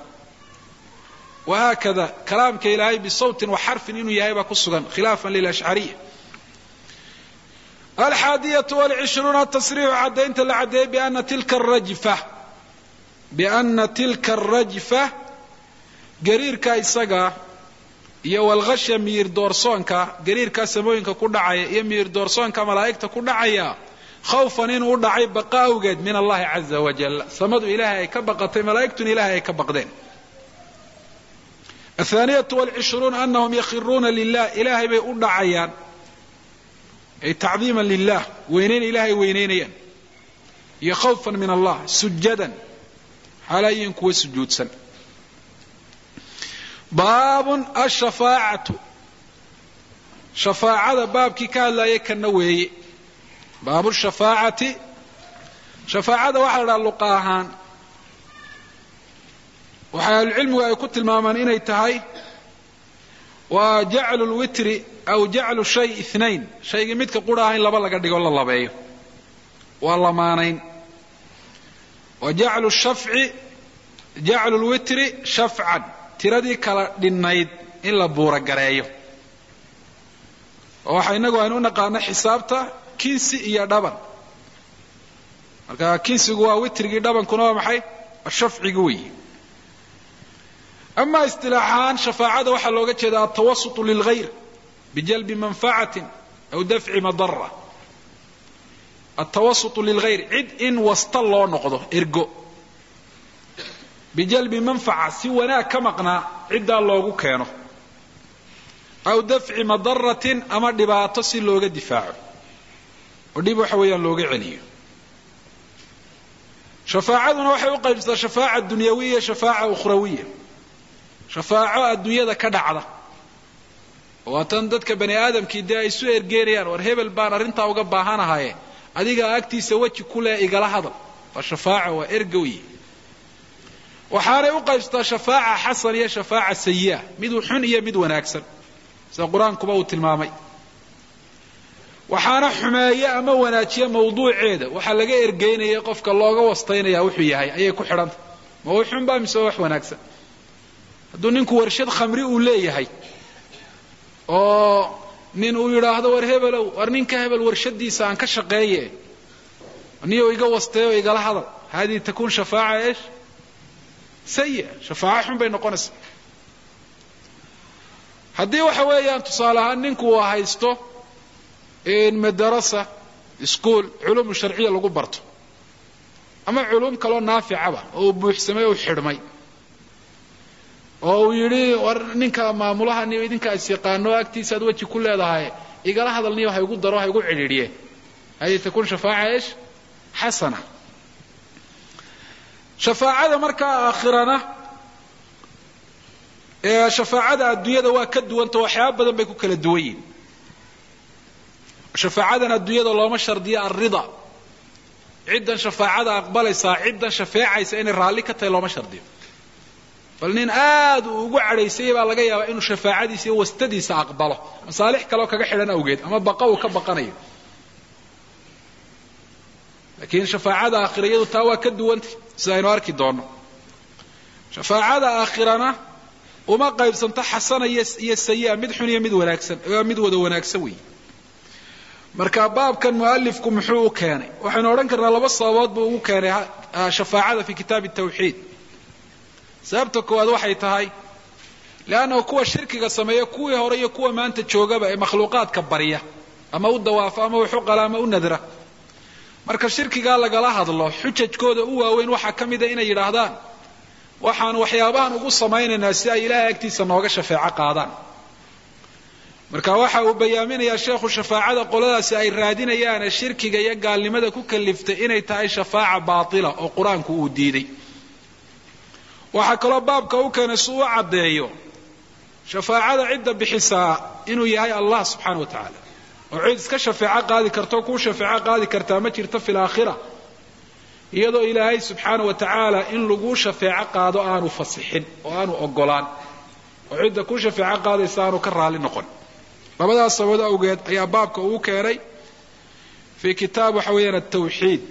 وهكذا كلام كإلهي بصوت وحرف إنه يهيبا كسغان خلافا للأشعرية الحادية والعشرون التصريح عدينت العدي بأن تلك الرجفة بأن تلك الرجفة قرير كايساقا يو الغش مير دورسونكا قرير كاسموينكا كدعايا يمير دورسونكا ملائكتا كدعايا خوفا إن ودعي بقاء وجد من الله عز وجل صمد إلهي كبقتين ملائكة إلهي كبقدين الثانية والعشرون أنهم يخرون لله إلهي بيودعيان أي تعظيما لله وينين إلهي وينين يخوفا من الله سجدا حاليا كوي سجود سن باب الشفاعة شفاعة باب كي كان لا يكنوي باب الشفاعة شفاعة واحد اللقاهان وحيال العلم ويكت المامان إني تهي وجعل الوتر aw jaclu shay ithnayn shaygii midka qura ah in laba laga dhigo la labeeyo waa lamaanayn wa jaclu shafci jaclu lwitri shafcan tiradii kala dhinnayd in la buuragareeyo oo waxa inagu aynu u naqaano xisaabta kinsi iyo dhaban marka kinsigu waa witrigii dhabankuna waa maxay shafcigu weeye ama istilaaxan shafaacada waxaa looga jeedaa atawasut lilghayr bijalbi manfacatin aw dafci madara atawasut lilghayr cid in wasta loo noqdo ergo bijalbi manfaca si wanaag ka maqnaa ciddaa loogu keeno aw dafci madaratin ama dhibaato si looga difaaco oo dhib waxa weeyaan looga celiyo shafaacaduna waxay u qaybsataa shafaaca dunyawiya shafaaca ukhrawiya shafaaco adduunyada ka dhacda waa tan dadka bani aadamkii dee ay isu ergeenayaan war hebel baan arrintaa uga baahanahaye adigaa agtiisa weji ku leh igala hadal waa shafaaca waa ergowi waxaanay u qaybsataa shafaaca xasan iyo shafaaca sayi'a mid xun iyo mid wanaagsan sida qur-aankuba uu tilmaamay waxaana xumeeye ama wanaajiya mawduuceeda waxaa laga ergeynaya qofka looga wastaynaya wuxuu yahay ayay ku xidhanta ma wax xun baa mise wax wanaagsan hadduu ninku warshad khamri uu leeyahay oo nin uu yidhaahdo war hebelow war ninka hebel warshadiisa aan ka shaqeeye niyo iga wasteeyo igala hadal haadii takuun shafaaca eesh sayi shafaaca xun bay noqonaysaa haddii waxa weeyaan tusaale ahaan ninku uu haysto in madarasa iskuul culum sharciya lagu barto ama culum kaloo naaficaba oo buuxsamay oo xidhmay oo uu yidhi war ninka maamulaha niyo idinka is yaqaano agtiisa aad weji ku leedahay igala hadalniyo ha igu daro ha igu cidhiidhiye hay takun shafaaca eesh xasana shafaacada markaa aakhirana ee shafaacada adduunyada waa ka duwanta waxyaabo badan bay ku kala duwan yihiin shafaacadan adduunyada looma shardiyo arrida ciddan shafaacada aqbalaysaa ciddan shafeecaysa inay raalli ka tahay looma shardiyo bal nin aad uu ugu cadhaysayay baa laga yaabaa inuu shafaacadiisa iyo wastadiisa aqbalo masaalix kaloo kaga xidhan awgeed ama baqa uu ka baqanayo laakiin shafaacada aakhirayadu taa waa ka duwantay sida aynu arki doonno shafaacada aakhirana uma qaybsanto xasana iyo sayi'a mid xun iyo mid wanaagsan waa mid wada wanaagsan weeye marka baabkan mualifku muxuu u keenay waxaynu odhan karnaa laba sababood buu ugu keenay shafaacada fi kitaab الtawxiid sababta koowaad waxay tahay leanna kuwa shirkiga sameeya kuwii hore iyo kuwa maanta joogaba ee makhluuqaadka barya ama u dawaafa ama wuxuu qala ama u nadra marka shirkiga lagala hadlo xujajkooda u waaweyn waxa kamida inay yiraahdaan waxaan waxyaabahan ugu samaynaynaa si ay ilaahay agtiisa nooga shafaaco qaadaan marka waxa uu bayaaminayaa sheekhu shafaacada qoladaasi ay raadinayaan shirkiga iyo gaalnimada ku kaliftay inay tahay shafaaca baatila oo quraanku uu diiday waxa kale baabka uu keenay suu cadeeyo shafaacada cidda bixisaa inuu yahay Allah subhanahu wa ta'ala oo cid iska shafaaco qaadi karto ku shafaaco qaadi kartaa ma jirto fil aakhirah iyadoo ilaahay subhanahu wa ta'ala in lagu shafaaco qaado aanu fasixin oo aanu ogolaan oo cidda ku shafaaco qaadaysa aanu ka raali noqon labadaas sabab awgeed ayaa baabka uu keenay fi kitaab waxa weeyaan at-tawxiid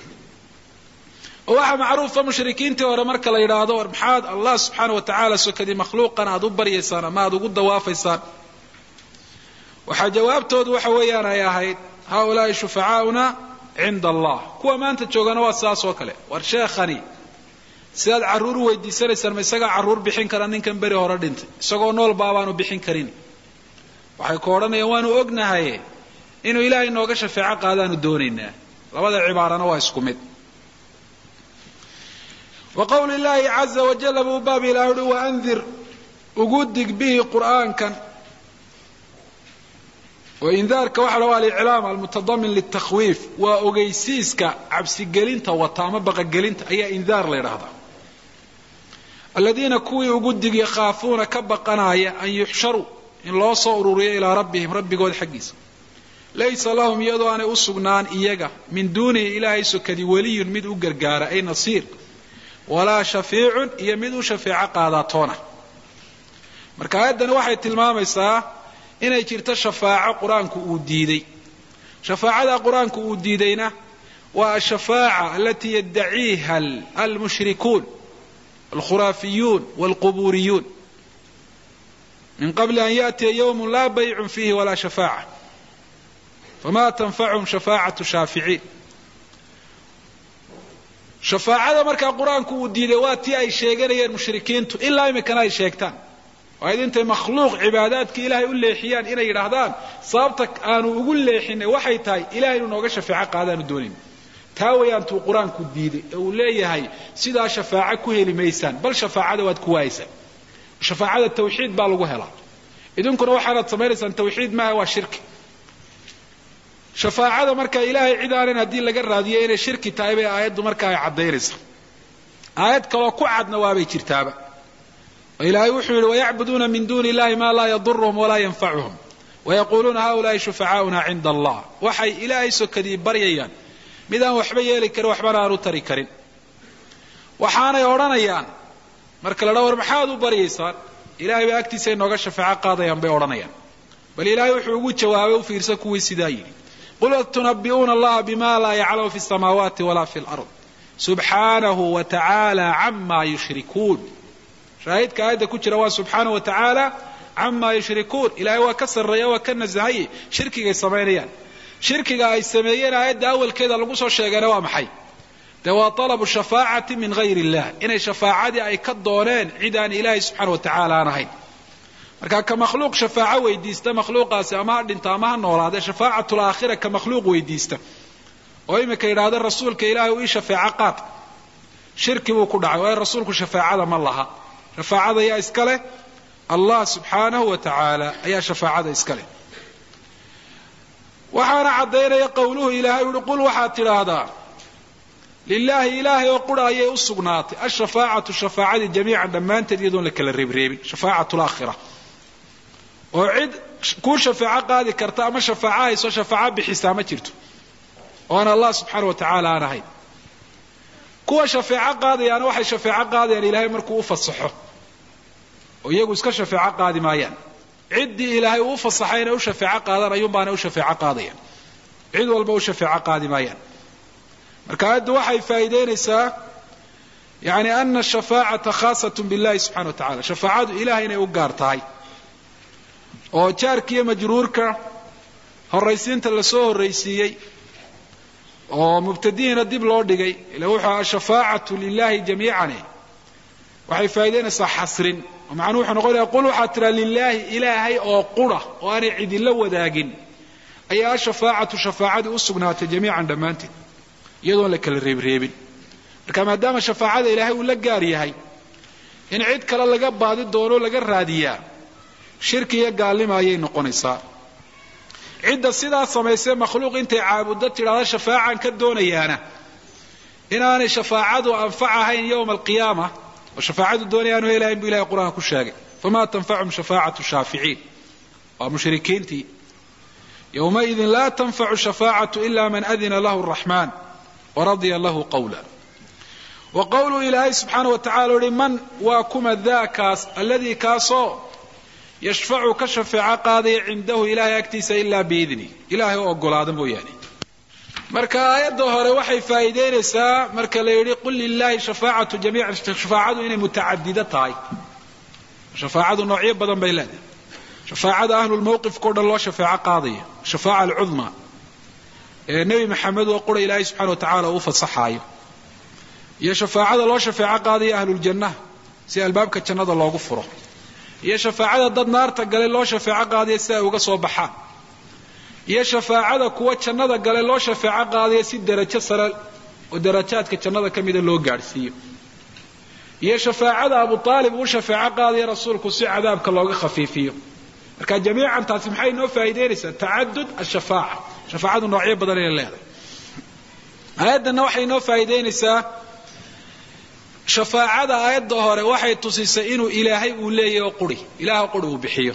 waxa macruufa mushrikiinta hore marka la yiraahdo war maxaad Allah subhanahu wa ta'ala sokadi makhluuqan aad u baryeysaan ama aad ugu dawaafaysaan waxa jawaabtoodu waxa weeyaan ay ahayd haulaa shufa'auna inda Allah kuwa maanta joogana waa saas oo kale war sheekhani sidaad caruur weydiisanaysaan ma isaga caruur bixin kara ninkan bari hore dhintay isagoo nool baabaanu bixin karin waxay ku oranayaan waanu ognahay inuu ilaahay nooga shafaaco qaadaanu doonaynaa labada cibaarana waa isku mid وقول الله عز وجل باب الأرض وأنذر أجودك به قرآن كان وإنذارك وحلو الإعلام المتضمن للتخويف وأجيسيسك عبس الجلنت وطعم بقى الجلنت أي إنذار لهذا الذين كوي أجودك يخافون كبقنايا أن يحشروا إن الله صوروا إلى ربهم ربي قول حقيس ليس لهم يدو أن أسقنان إيجا من دونه إلهي سكدي ولي مد أجرجار أي نصير ولا شفيع يمد شفيع قاداتنا marka ayadan waxay tilmaamaysaa inay jirto shafaaco qur-aanku uu diiday. shafaacada qur-aanku uu diidayna waa ashafaaca alatii yaddaciiha almushrikuun alkhuraafiyuun walqubuuriyuun min qabli an yaأtiya yawm laa baycun fiihi walaa shafaaca fama tanfacuhum shafaacatu shaaficiin. shafaacada markaa qur-aanku uu diiday waa tii ay sheeganayeen mushrikiintu ilaa imikana ay sheegtaan. waa id intay makhluuq cibaadaadka ilaahay u leexiyaan inay yidhaahdaan sababta aanu ugu leexinay waxay tahay ilahay inuu nooga shafaaco qaadaanu doonin. taa wayaan tuu qur-aanku diiday ee uu leeyahay sidaa shafaaco ku heli maysaan bal shafaacada waad ku waaysaan. shafaacada tawxiid baa lagu helaa. idinkuna waxaanaad samaynaysaan tawxiid maaha waa shirki. shafaacada markaa ilaahay cid aanan haddii laga raadiyo inay shirki tahay bay aayaddu markaa ay caddaynaysaa. aayad kaloo ku cadna waabay jirtaaba. ilaahay wuxuu yidhi wayacbuduuna min duuni illahi maa laa yaduruhum walaa yanfacuhum wayaquuluuna haulaai shufacaauna cinda allah. waxay ilaahay sokadii baryayaan midaan waxba yeeli karin waxbana aan u tari karin. waxaanay odhanayaan marka la dhaa war maxaad u baryaysaan ilahay bay agtiisa inooga shafaaco qaadayaan bay odhanayaan. bal ilaahay wuxuu ugu jawaabay u fiirsa kuwii sidaa yidhi qul tunabbi'uuna allaha bima laa yaclamu fi samaawaati walaa fi lard subxaanahu wa tacaala camaa yushrikuun. shaahidka aayadda ku jira waa subxaanahu wa tacaala camaa yushrikuun. ilaahay waa ka sarreeya waa ka nasahaye shirkigay samaynayaan. shirkiga ay sameeyeen aayadda awalkeeda lagu soo sheegayna waa maxay? dee waa talabu shafaacati min gayri illah, inay shafaacadii ay ka dooneen cid aan ilaahay subxaana wa tacaala aan ahayn. marka ka makhluuq shafaaco weydiista makhluuqaasi ama ha dhinta ama ha noolaadee shafaacatul aakhira ka makhluuq weydiista oo imika yidhaahda rasuulka ilaahay u ii shafaaco qaad, shirki buu ku dhacay. waayo rasuulku shafaacada ma laha. shafaacada ayaa iska leh allah subxaanahu wa tacaala ayaa shafaacada iska leh. waxaana caddaynaya qowluhu ilaahay uhi qul waxaad tidhaahdaa lilaahi ilaahay oo qura ayay u sugnaatay ashafaacatu shafaacadii jamiican dhammaanteed iyadoon la kala reebreebin. shafaacatu laakhira oo cid kuu shafaaco qaadi karta ama shafaaco hayso shafaaco bixisaa ma jirto oo aan allah subxaana wa tacaala aan ahayn. kuwa shafaaco qaadayaana waxay shafaaco qaadayaan ilaahay markuu u fasaxo oo iyagu iska shafaaco qaadi maayaan. ciddii ilaahay uu fasaxay inay u shafaaco qaadaan ayuunbaana u shafaaco qaadayaan. cid walba u shafaaco qaadi maayaan. marka aayaddu waxay faa'iidaynaysaa yani ana ashafaacata khaasat billahi subxana wa tacala. shafaacadu ilahay inay u gaar tahay oo jaarkiiyo majruurka horraysiinta lasoo horraysiiyey oo mubtadihiina dib loo dhigay ila wuxuu ashafaacatu lilahi jamiican waxay faa'iidaynaysaa xasrin. macnuhu wuxuu noqonayaa qul waxaad tiraa lilaahi ilaahay oo qura oo aanay cidila wadaagin ayaa ashafaacatu shafaacadii u sugnaatay jamiican dhammaanteed iyadoon la kala reebreebin. marka maadaama shafaacada ilaahay uu la gaar yahay in cid kale laga baadi doono laga raadiyaa shirki iyo gaalnimo ayay noqonaysaa. cidda sidaa samaysay makhluuq intay caabuddo tidhaahda shafaacaan ka doonayaana inaanay shafaacadu anfacahayn yowma alqiyaama oo shafaacadu doonayaanu helahayn buu ilahay qur-aanka ku sheegay famaa tanfachum shafaacatu shaaficiin. waa mushrikiintii yowmaidin laa tanfacu shafaacatu ila man adina lahu araxmaan waradiya lahu qawla. wa qowluu ilaahay subxaana wa tacala uhi man waa kuma daakaas alladii kaasoo yashfacu ka shafeeco qaadaya cindahu ilaahay agtiisa ilaa biidni ilaahay oo ogolaada mooyaane. marka aayadda hore waxay faa'iidaynaysaa marka la yidhi qul lilaahi shafaacatu jamiican shafaacadu inay mutacadida tahay. shafaacadu noocyo badan bay leedahay. shafaacada ahlulmawqifka o dhan loo shafeeco qaadaya shafaaca alcudma ee nebi maxamed oo qura ilaahay subxana wa tacaala uu fasaxaayo, iyo shafaacada loo shafeeco qaadaya ahluljannaha si albaabka jannada loogu furo, iyo shafaacada dad naarta galay loo shafeeco qaadaya si ay uga soo baxaan, iyo shafaacada kuwa jannada galay loo shafeeco qaadaya si darajo sare oo darajaadka jannada ka mida loo gaadhsiiyo, iyo shafaacada abu aalib uu shafeeco qaadaya rasuulku si cadaabka looga khafiifiyo. marka jamiican taasi maxay noo faa'iidaynaysaa? tacadud ashafaaca. shafaacadu noocyo badan ay leedahay. aayaddanna waxay noo faa'iidaynaysaa shafaacada aayadda hore waxay tusisay inuu ilaahay uu leeyahay oo quri ilaah quri uu bixiyo.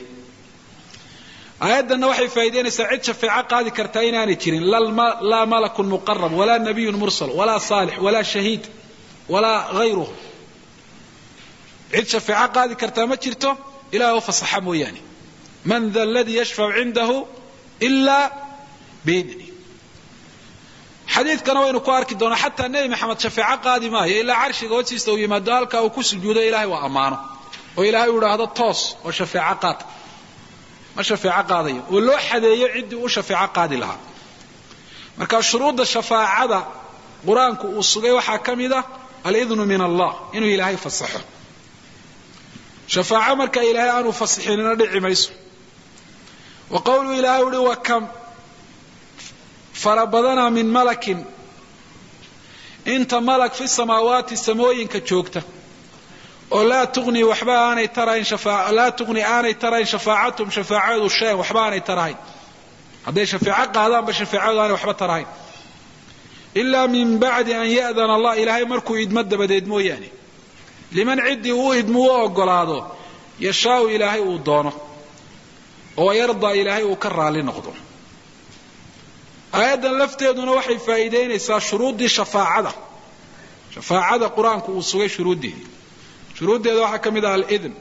aayaddanna waxay faa'iidaynaysaa cid shafeeco qaadi kartaa inaanay jirin laa malakun muqarab walaa nabiyun mursal walaa saalix walaa shahiid walaa hayruhu. cid shafeeco qaadi kartaa ma jirto ilaah oo fasaxa mooyaane. man dha alladii yashfacu cindahu ilaa biidni. xadiidkana waynu ku arki doonaa xataa nebi maxamed shafeeco qaadi maayo ilaa carshiga hoostiisa uu yimaado halkaa uu ku sujuudo ilaahay waa ammaano oo ilaahay uu idhaahdo toos oo shafeeco qaad. ma shafeeco qaadayo oo loo xadeeyo ciddii uu shafeeco qaadi lahaa. marka shuruudda shafaacada qur-aanku uu sugay waxaa ka mid ah alidnu min allah, inuu ilaahay fasaxo. shafaaco marka ilaahay aanu fasixinina dhici mayso. wa qowluu ilaahay uhi wa kam fara badanaa min malakin, inta malak fi samaawaati samooyinka joogta oo laa tughni waxba aanay tarayn laa tughni aanay tarayn shafaacatum shafaacadu shay waxba aanay tarahayn. hadday shafeeco qaadaanba shafeecadu aanay waxba tarahayn ilaa min bacdi an ya'dana allah, ilaahay markuu idmo dabadeed mooyaane. liman ciddii uu idmo u ogolaado yashaau ilaahay uu doono oo yardaa ilaahay uu ka raali noqdo. aayaddan lafteeduna waxay faa'iidaynaysaa shuruuddii shafaacada. shafaacada qur-aanku uu sugay shuruuddeedii. shuruuddeeda waxaa ka mid ah alidn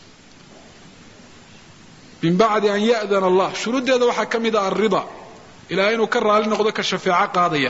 min bacdi an ya'dana allah. shuruuddeeda waxaa ka mid ah alrida, ilaahay inuu ka raali noqdo ka shafeeco qaadaya.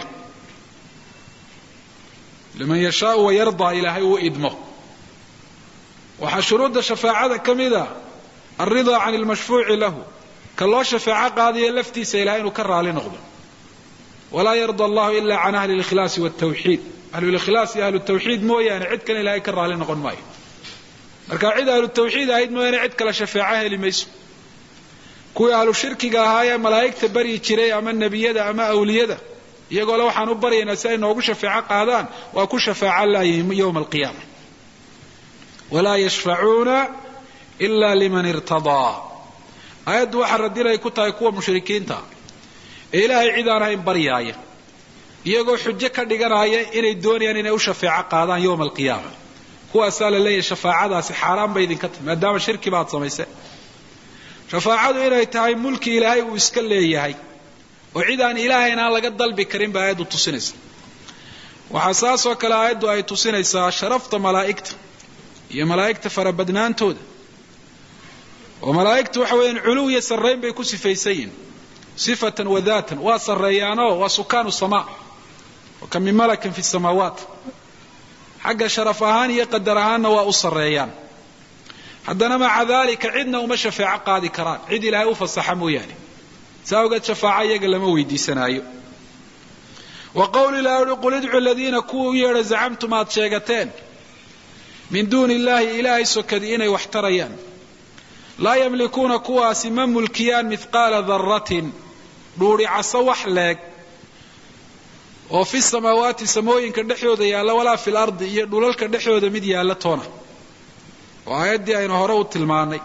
liman yashaau wayardaa ilaahay uu idmo. waxaa shuruudda shafaacada ka mid a alridaa can ilmashfuuci lahu, ka loo shafeeco qaadaya laftiisa ilahay inuu ka raali noqdo. walaa yarda allahu ila can ahli اlkhilaasi wاtawxiid. ahlulkhilaas iyo ahlutawxiid mooyaane cid kale ilahay ka raali noqon maayo. marka cid ahlutawxiid ahayd mooyaane cid kale shafeeco heli mayso. kuwii ahlu shirkiga ahaayee malaa'igta baryi jiray ama nebiyada ama awliyada iyagoo le waxaan u baryaynaa si ay noogu shafeeco qaadaan, waa ku shafaaco laayihin yowma alqiyaama. walaa yashfacuuna ila liman irtadaa. aayaddu waxaa radinay ku tahay kuwa mushrikiinta ee ilaahay cid aan ahayn baryaaya iyagoo xujo ka dhiganaya inay doonayaan inay u shafeeco qaadaan yowma alqiyaama. kuwaasaa la leeyahay shafaacadaasi xaaraan bay idinka tahay maadaama shirki baad samaysay. shafaacadu inay tahay mulki ilaahay uu iska leeyahay oo cid aan ilaahayn aan laga dalbi karin ba aayaddu tusinaysa. waxaa saasoo kale aayaddu ay tusinaysaa sharafta malaa'igta iyo malaa'igta farabadnaantooda. oo malaa'igtu waxa weeyaan culuw iyo sarrayn bay ku sifaysan yihiin sifatan wa daatan. waa sarreeyaanoo waa sukaanu samaa wa kam min malakin fi samaawaat. xagga sharaf ahaan iyo qadar ahaanna waa u sarreeyaan. haddana maca daalika cidna uma shafeeco qaadi karaan cid ilaahay u fasaxa mooyaane. saa ogeed shafaaco iyaga lama weydiisanaayo. wa qowli ilahi uhi qul idcu aladiina kuwa u yeedha zacamtum aad sheegateen min duuni illaahi ilaahay sokadii inay wax tarayaan. laa yamlikuuna kuwaasi ma mulkiyaan mithqaala daratin dhuuri caso wax leeg oo fi samaawaati samooyinka dhexdooda yaalla walaa fi lardi iyo dhulalka dhexdooda mid yaalla toona. oo aayaddii aynu hore u tilmaannay.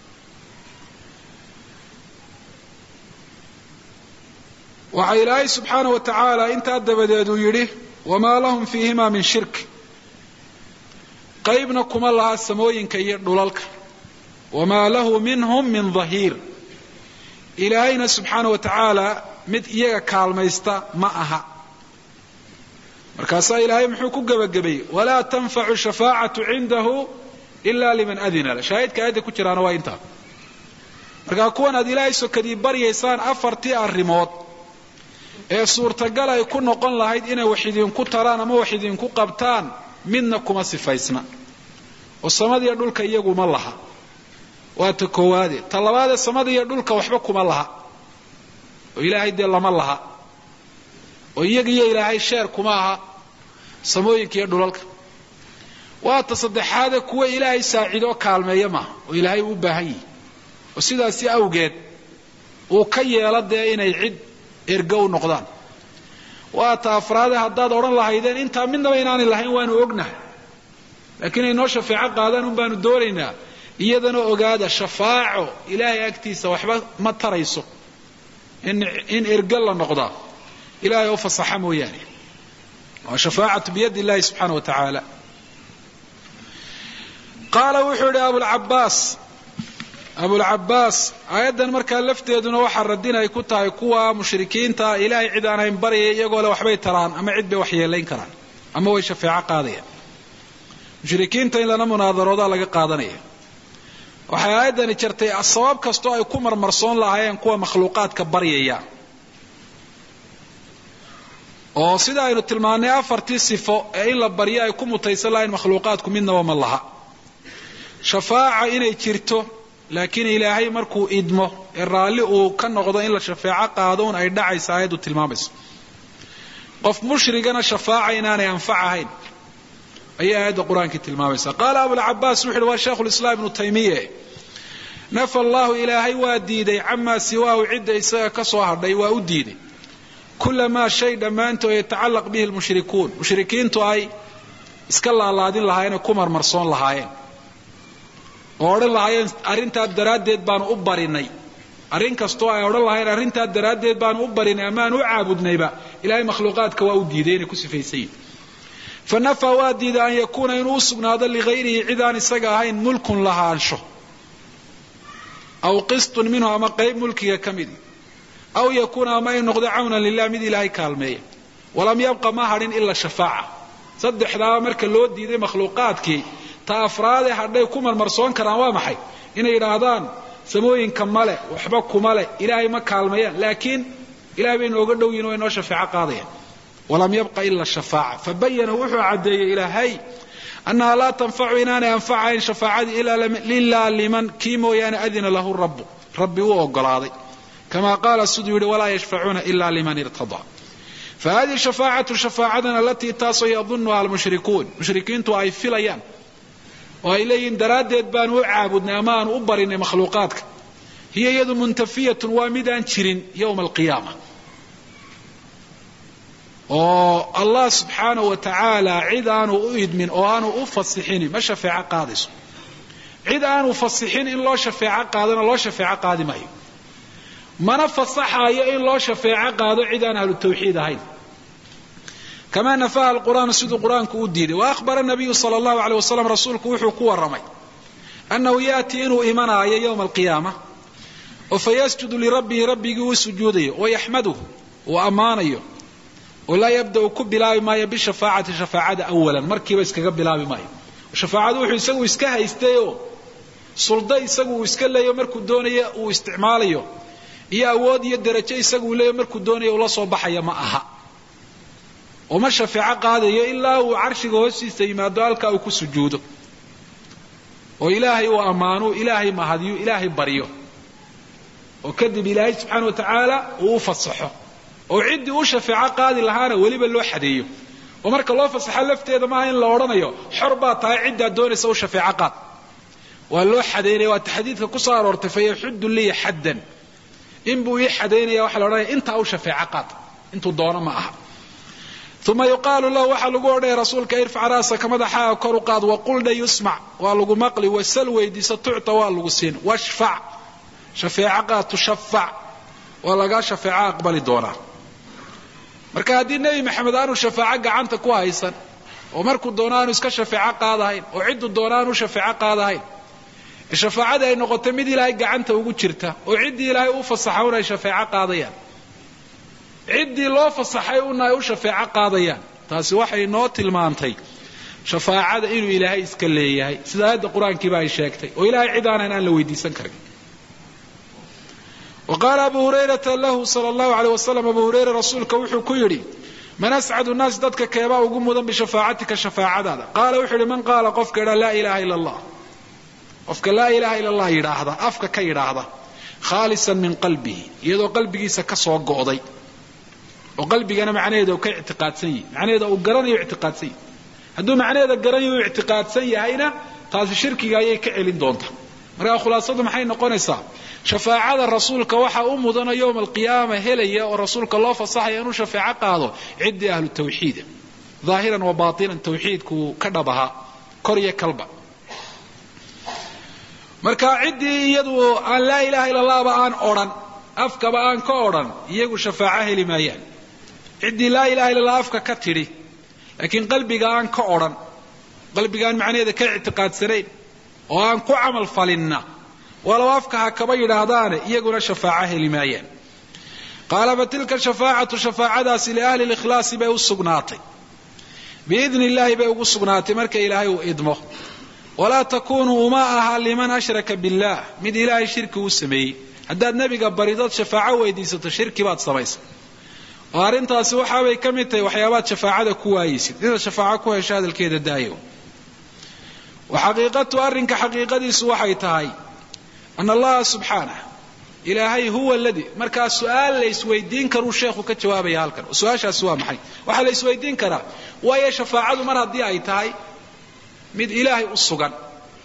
waxaa ilaahay subxaanahu wa tacaala intaa dabadeed uu yidhi wamaa lahum fiihimaa min shirk. qaybna kuma laha samooyinka iyo dhulalka. wamaa lahu minhum min dahiir. ilaahayna subxaanahu wa tacaala mid iyaga kaalmaysta ma aha. markaasaa ilaahay muxuu ku gebagabayey walaa tanfacu shafaacatu cindahu ila liman adina la. shaahidka aayadda ku jiraana waa intaa. markaa kuwan aad ilaahay sokadii baryaysaan afartii arrimood ee suurtagal ay ku noqon lahayd inay wax idinku taraan ama wax idinku qabtaan midna kuma sifaysna. oo samadiiyo dhulka iyaguma laha. waa ta koowaade. ta labaadee samada iyo dhulka waxba kuma laha oo ilaahay dee lama laha. oo iyagiyo ilaahay sheer kuma aha samooyinka iyo dhulalka. waa ta saddexaade kuwa ilaahay saacidoo kaalmeeya maaha oo ilaahay u baahan yihi. oo sidaasi awgeed uu ka yeelo dee inay cid ergo u noqdaan. waa ta afraade haddaad odhan lahaydeen intaa midnaba inaanay lahayn waanu ognahay laakiin ay noo shafeeco qaadaan un baanu doonaynaa. iyadana ogaada shafaaco ilaahay agtiisa waxba ma tarayso in in ergo la noqdaa ilaahay oo fasaxa mooyaane. waa shafaacatu biyadi illahi subxaana wa tacaala. qaala wuxuu yidhi abulcabaas abulcabaas aayaddan markaa lafteeduna waxaa radin ay ku tahay kuwa mushrikiinta ilaahay cid aan hayn baryaya iyagoo le waxbay taraan ama cid bay waxyeelayn karaan ama way shafeeco qaadayaan. mushrikiinta in lana munaadaroodaa laga qaadanaya. waxay aayadani jirtay sabab kasto ay ku marmarsoon lahaayeen kuwa makhluuqaadka baryaya oo sida aynu tilmaanay afartii sifo ee in la baryo ay ku mutaysan lahayn makhluuqaadku midnaba ma laha shafaaca inay jirto laakiin ilaahay markuu idmo ee raalli uu ka noqdo in la shafaaco qaado un ay dhacaysa aayadu tilmaamayso qof mushrigana shafaaca inaanay anfacahayn ayaa aayadda qur-aanka tilmaamaysa qaala abu al-abbaas wuxuu waa sheekhu islaam ibn taymiyyah nafa allah ilaahay waa diiday amma siwaahu cidda isaga ka soo hadhay waa u diiday kullama shay dhamaanto yatacallaq bihi al-mushrikuun mushrikiintu ay iska laalaadin lahaayeen ku marmarsoon lahaayeen oo oran lahaayeen arinta daraadeed baan u barinay arin kasto ay oran lahaayeen arinta daraadeed baan u barinay amaan u caabudnayba ilaahay makhluuqaadka waa u diiday inay ku sifaysay fanafa waa diiday an yakuna inuu sugnaado ligayrihi cidaan isaga ahayn mulkun lahaansho aw qistun minhu ama qayb mulkiga kamidi aw yakuna ma inqada awna lillahi mid ilaahay kaalmeey walam yabqa ma harin illa shafaa'a saddexdaa marka loo diiday makhluuqaadkii ta afraad ee hadhay ku marmarsoon karaan waa maxay inay yiraahdaan samooyinka male waxba kuma le ilaahay ma kaalmeeyaan laakiin ilaahay bay nooga dhow yihiin oo inoo shafaaco qaadayaan walam yabqa illa shafaa'a fabayana wuxuu cadeeyay ilaahay annaha la tanfa'u inana anfa'ayn shafaa'adi illa lillahi liman kimo yana adina lahu rabb rabbi uu ogolaaday kama qala suduri wala yashfa'una illa liman irtada فهذه شفاعة شفاعتنا التي تاسو يظنها المشركون مشركين تو أي فيليان وإليهم درادت بان وعابدنا أمان أبرنا مخلوقاتك هي يد منتفية وامدان شرين يوم القيامة الله سبحانه وتعالى عدان أؤيد من أوان أفصحين ما شفاعة قادس عدان أفصحين إن الله شفاعة قادنا الله شفاعة قادمة ما نفصحها إن الله شفاعة قادنا عدان أهل التوحيد هين كما نفاه القرآن سيد القرآن كوديده وأخبر النبي صلى الله عليه وسلم رسولك وحو كوى الرمي أنه يأتي إنه إيمانا يوم القيامة وفيسجد لربه ربه وسجوده ويحمده وأمانيه ولا يبدأ كبلا بما يبي شفاعة شفاعة أولا مركب يسكى بلا بما وشفاعة وحو يسوي يسكى يستيو سلطة يسوي يسكى لا يمرك الدنيا واستعماله يا أود يدرجة يسوي لا يمرك الدنيا ولا صباح يا معها وما شفاعة قادية إلا وعرشه هوسيسا يمادو halka uu ku sujuudo oo ilaahay uu amaano ilaahay mahadiyo ilaahay bariyo oo kadib ilaahay subhanahu wa ta'ala uu fasaxo oo cidi uu shafaaco qaadi lahaana waliba loo xadeeyo oo marka loo fasaxo lafteeda ma in la oranayo xorba tahay cidi doonaysa uu shafaaco qaad waa loo xadeeyay waa taxdiidka ku soo aroortay fayahuddu li haddan in buu ii xadeynaya waxa la oranayaa inta uu shafaaco qaad intuu doono ma aha ثم يقال له وحلقوا عليه رسولك ارفع راسك مدحا كرقاد وقل لي يسمع والغو مقلي والسلوي دي ستعطى والغو سين واشفع شفاعة تشفع ولغا شفاعة أقبل الدورة marka hadii nabi maxamed aanu shafaaco gacanta ku haysan oo markuu doonaanu iska shafaaco qaadahayn oo cid doonaanu shafaaco qaadahayn shafaacada ay noqoto mid ilaahay gacanta ugu jirta oo cid ilaahay u fasaxawna shafaaco qaadayaan عدي لو فصحي una ay u shafaaco qaadayaan taasi waxay noo tilmaantay shafaacada inuu ilaahay iska leeyahay sida aayada quraanka baa ay sheegtay oo ilaahay cidaan aan la weydiisan karin وقال ابو هريره له صلى الله عليه وسلم ابو هريره رسولك wuxuu ku yiri man as'adu الناس dadka keeba ugu mudan bi shafaacatika shafaacadaada qaala wuxuu man qaala qofka la ilaha illa allah qofka la ilaha illa allah yiraahda afka ka yiraahda khalisan min qalbihi iyadoo qalbigiisa ka soo go'day وقلبنا معناه كي اعتقاد سيء معناه وقرني اعتقاد سيء هذو معناه قرني اعتقاد سيء هنا تاس شركي جاي كعلين دونته مرة خلاصة ما حين نقول صعب شفاعة الرسول كوحى أم ضنا يوم القيامة هليا ورسولك الله فصح ينو شفاعة قاضو عد أهل التوحيد ظاهرا وباطنا توحيد كنبها كريه كلبا مركا عدي يدو أن لا إله إلا الله بأن أوران أفك بأن كوران يجو شفاعة لمايان عدي لا إله إلا الله أفك كتري لكن قلبي قان كوران قلبي قان معناه ذا كاعتقاد سرين وأن كعمل فلنا ولو أفك هكبا يرادان يجو شفاعة لمايان قال فتلك الشفاعة شفاعة داس لأهل الإخلاص بيو السقناطي بإذن الله بيو السقناطي مركا إلهي وإدمه walaa takunuu uma aha liman ashraka billah mid ilaahay shirki u sameeyey haddaad nebiga baridood shafaaco weydiisato shirki baad samaysay oo arrintaasi waxaabay ka mid tahay waxyaabaad shafaacada ku waayeysid inaad shafaaco ku hesho hadalkeeda daayo وحقيقته أرنك حقيقة سوحي تهي أن الله سبحانه إلهي هو الذي مركا السؤال ليس ويدين كرو الشيخ كجواب يالكر وسؤال سؤال محي وحا ليس ويدين كرا ويا شفاعة مرة دي أي تهي مد إلهي الصغن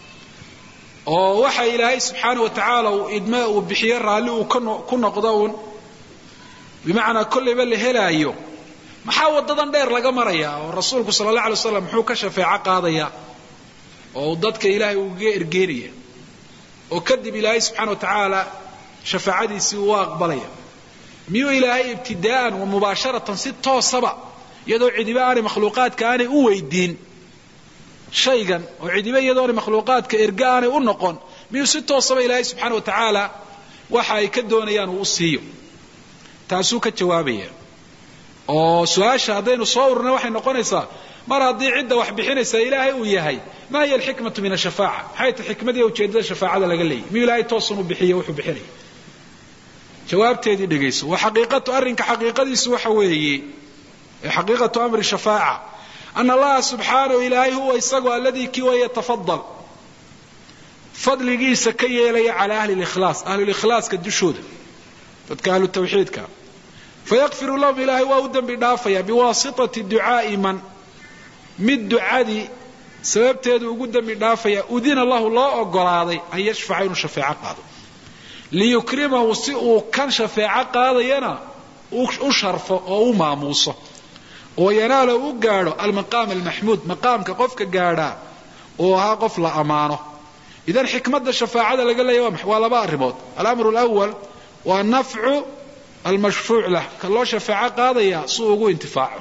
ووحى إلهي سبحانه وتعالى وإدماء وبحير رالي وكنا قضاون بمعنى كل بل هلا أيوه محاول ضدن دير لقى مريا والرسول صلى الله عليه وسلم محو كشف عقاضيا oo dadka ilaahay uga ergeeriya oo kadib ilaahay subhanahu wa ta'ala shafaacadiisi uu aqbalaya miyo ilaahay ibtidaan wa mubasharatan si toosaba iyadoo cidiba aan makhluuqaadka aan u weydiin shaygan oo cidiba iyadoo makhluuqaadka erga aan u noqon miyo si toosaba ilaahay subhanahu wa ta'ala waxa ay ka doonayaan uu siiyo taasuu ka jawaabaya oo su'aasha hadaynu soo ururna waxay noqonaysaa mar haddii cidda wax bixinaysa ilaahay uu yahay ما هي الحكمة من الشفاعة حيث الحكمة دي وجهة الشفاعة لقلي مي لا يتوصل بحية وحو بحري جواب تيدي دقيس وحقيقة أرنك حقيقة دي سوى حويه حقيقة أمر الشفاعة أن الله سبحانه إلهي هو يسقى الذي كي يتفضل فضل جيس كي يلي على أهل الإخلاص أهل الإخلاص كالدشود فتكالوا التوحيد كا فيغفر لهم إلهي وأودا بدافيا بواسطة الدعاء من مد دعادي sababteedu ugu dambi dhaafaya udina Allahu loo ogolaaday ay yashfaca inuu shafaaco qaado li yukrimahu si uu kan shafaaco qaadayana u sharfo oo u maamuuso oo yanaalo u gaaro al maqam al mahmud maqamka qofka gaara oo ha qof la amaano idan xikmadda shafaacada laga leeyahay waa laba arrimood al-amru al-awwal wa naf'u al-mashfu' lah ka loo shafaaco qaadaya si uu ugu intifaaco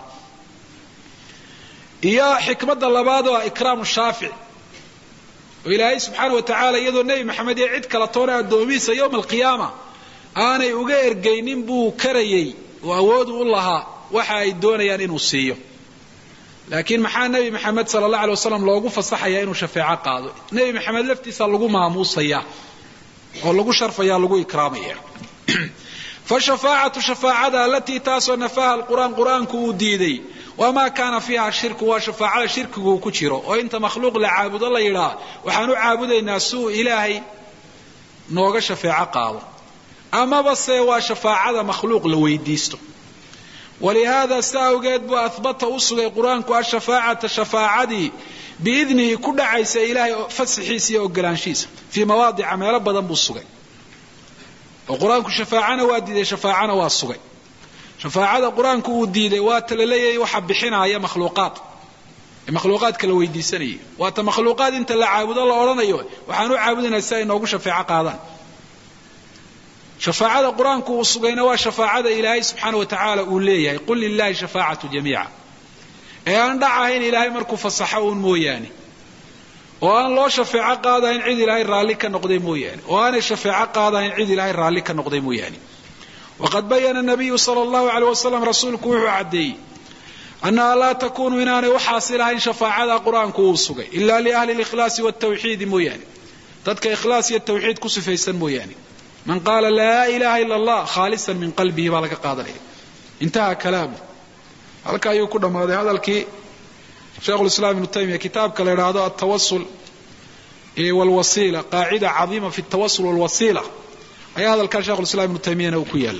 يا حكمة اللباد وإكرام الشافع وإلهي سبحانه وتعالى يدو النبي محمد يعد كالطورة الدوميسة يوم القيامة أنا يغير جينين بو كريي وأود الله وحا يدون يعني نصيه لكن محا النبي محمد صلى الله عليه وسلم لوغو فصحى يا إنو شفاعة قادو النبي محمد لفتي صلى لوغو ماموسيا ولوغو شرفيا لوغو إكراميا فالشفاعة شفاعة التي تاسو نفاها القرآن قرآن كوديدي وما كان فيها الشرك وشفاعة شرك وكجرو وانت مخلوق لعابد الله يرى وحنو عابدين سوء إلهي نوغا شفاعة قاضي أما بس وشفاعة مخلوق لويديستو ولهذا ساوجد بأثبت أصل القرآن كالشفاعة شفاعة دي بإذنه كل عيسى إلهي فسحيسي وقلانشيس في مواضع ما رب ذنب الصغي القرآن كشفاعة وادي شفاعة والصغي شفاعة القرآن كوديده واتلليه وحبحنا يا مخلوقات مخلوقات كلا ويديسنيه وات مخلوقات انت لا عابد الله اورنيو waxaan u caabudinaa say noogu shafaaco qaadaan shafaacada quraanku uu sugayna waa shafaacada ilaahay subhanahu wa ta'ala uu leeyahay qul lillahi shafaa'atu jamii'a ee aan dhacayn ilaahay markuu fasaxo uu mooyaani oo aan loo shafaaco qaadayn cid ilaahay raali ka noqday mooyaani oo aan shafaaco qaadayn cid ilaahay raali ka noqday mooyaani وقد بين النبي صلى الله عليه وسلم رسولك وعدي أنها لا تكون إناني وحاصلها شفاعة القرآن كوسوغي إلا لأهل الإخلاص والتوحيد موياني تدك إخلاص التوحيد كسفيسا موياني من قال لا إله إلا الله خالصا من قلبه بالك قادر انتهى كلامه هل كان يكون هذا الكي شيخ الإسلام ابن تيمية كتاب كالإرادة التوصل والوسيلة قاعدة عظيمة في التوصل والوسيلة أي هذا الكلام شيخ الإسلام ابن تيمية وكيالا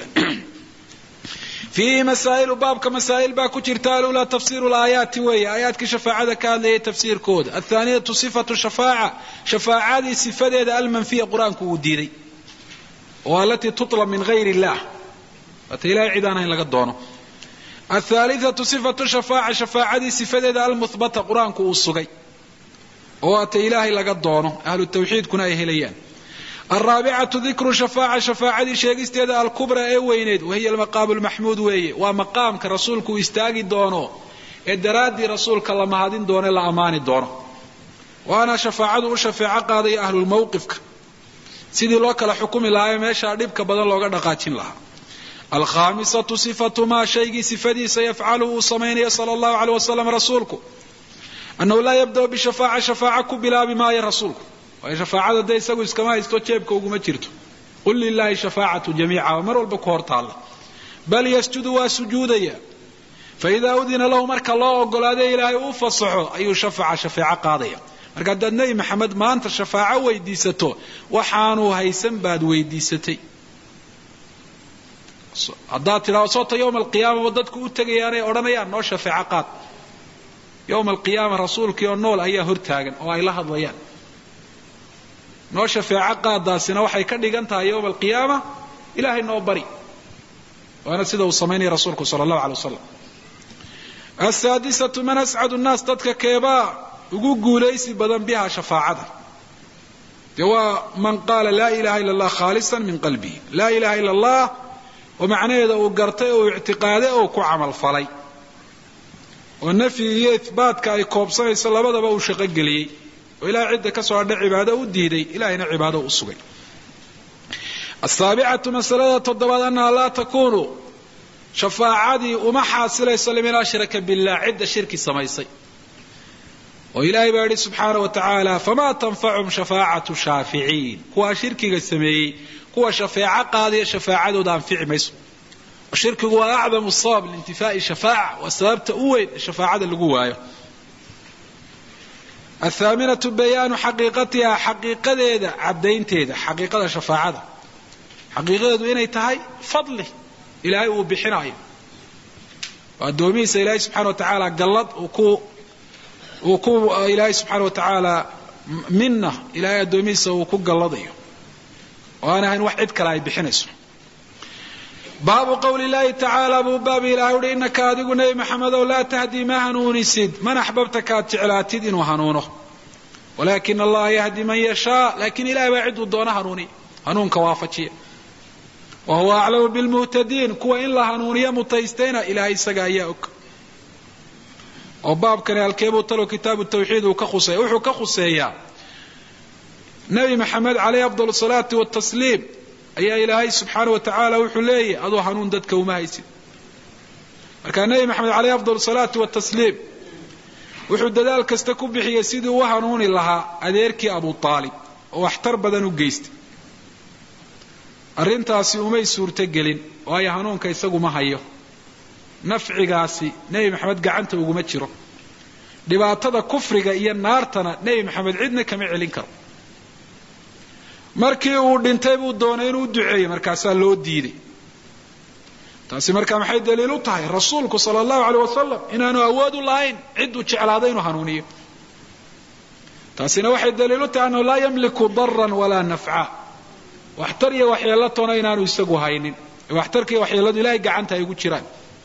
في مسائل باب كمسائل باكو ترتالوا لا تفسير الآيات وهي آيات كشفاعة كان ليه تفسير كود الثانية صفة الشفاعة شفاعة دي صفة دي المنفية قرآن كوديري والتي تطلب من غير الله فتلا عدانا إلا قدونه الثالثة صفة الشفاعة شفاعة دي صفة دي المثبتة قرآن كوصغي واتلا إلا قدونه أهل التوحيد كنا يهليان الرابعة ذكر شفاعة شفاعة دي شيغيست يدا الكبرى اي وينيد وهي المقام المحمود وهي ومقام كرسولك استاغي دونو ادرادي رسولك الله مهادين دونه لا اماني دونه وانا شفاعه وشفاعه قاضي اهل الموقف سيدي لو كلا حكم لا ميشا دبك بدل لوغا دقاجين لها الخامسة صفة ما شيغي صفدي سيفعله صمين صلى الله عليه وسلم رسولك annahu laa yabda'u bishafaaca shafaaca ku bilaabi maayo rasuulku waayo shafaacada dee isagu iskama haysto jeebka uguma jirto qul lilaahi shafaacatu jamiica waa mar walba ku hor taalla bal yasjudu waa sujuudaya faidaa udina lahu marka loo ogolaadee ilaahay uu fasaxo ayuu shafaca shafeeco qaadaya marka haddaad nebi maxamed maanta shafaaco weydiisato waxaanuu haysan baad weydiisatay haddaad tidhahdo soota yowma alqiyaamaba dadku u tegayaanay odhanayaan noo shafeeco qaad yowma alqiyaama rasuulkii oo nool ayaa hortaagan oo ay la hadlayaan noo shafeeco qaadaasina waxay ka dhigan tahay yowma alqiyaama ilaahay noo bari waana sida uu samaynaya rasuulku sala allahu alay wasalam asaadisatu man ascadu nnaas dadka keebaa ugu guulaysi badan biha shafaacada dee waa man qaala laa ilaha illa allah khaalisan min qalbihi laa ilaha illa allah oo macnaheeda uu gartay oo ictiqaaday oo ku camal falay oo nafyi iyo ihbaatka ay koobsanayso labadaba uu shaqo geliyey oo ilahay cidda ka soo hadha cibaado u diiday ilahayna cibaado u sugay asaabicatu masalada toddobaad annaha laa takunu shafaacadii uma xaasilayso liman ashraka billah cidda shirki samaysay oo ilaahay baa yidhi subxaana wa tacaala famaa tanfachum shafaacatu shaaficiin kuwaa shirkiga sameeyey kuwa shafeeco qaadaya shafaacadooda anfici mayso shirkigu waa acdamu sabab liintifaa'i shafaaca waa sababta u weyn ee shafaacada lagu waayo athaaminatu bayaanu xaqiiqatiha xaqiiqadeeda caddaynteeda xaqiiqada shafaacada xaqiiqadeedu inay tahay fadli ilaahay uu bixinayo waa addoomihiisa ilaahay subxana wa tacaala gallad uu ku uu ku ilaahay subxaana wa tacaala minna ilaahay addoomihiisa uu ku galladayo oo aan ahayn wax cid kale ay bixinayso baabu qawli llaahi tacaala buu baabi ilahay uhi innaka adigu nebi maxamedow laa tahdii ma hanuunisid man axbabta kaad jeclaatid inuu hanuuno walaakina allaha yahdi man yashaa laakiin ilahay baa ciduu doona hanuuniya hanuunka waafajiya wa huwa aclamu bilmuhtadiin kuwa in la hanuuniyo mutaystayna ilahay isaga ayaa og oo baabkani halkeebuu talo kitaabu tawxiid uu ka khuseeya wuxuu ka khuseeyaa nebi maxamed caleyh afdal salaati watasliim ayaa ilaahay subxaana wa tacaala wuxuu leeyahy aduu hanuun dadka uma haysid markaa nebi maxamed caleyh afdal salaati watasliim wuxuu dadaal kasta ku bixiyey sidii u hanuuni lahaa adeerkii abu aalib oo waxtar badan u geystay arrintaasi umay suurtogelin waayo hanuunka isagu ma hayo nafcigaasi nebi maxamed gacanta uguma jiro dhibaatada kufriga iyo naartana nebi maxamed cidna kama celin karo markii uu dhintay buu doonay inuu duceeyo markaasaa loo diiday taasi markaa maxay daliil u tahay rasuulku sala allahu aleyh wasalam inaanu awood u lahayn cidduu jeclaaday inuu hanuuniyo taasina waxay daliil u tahay annahu laa yamliku daran walaa nafca waxtar iyo waxyeello toona inaanu isagu haynin waxtarka iyo waxyeelladu ilahay gacanta ay ugu jiraan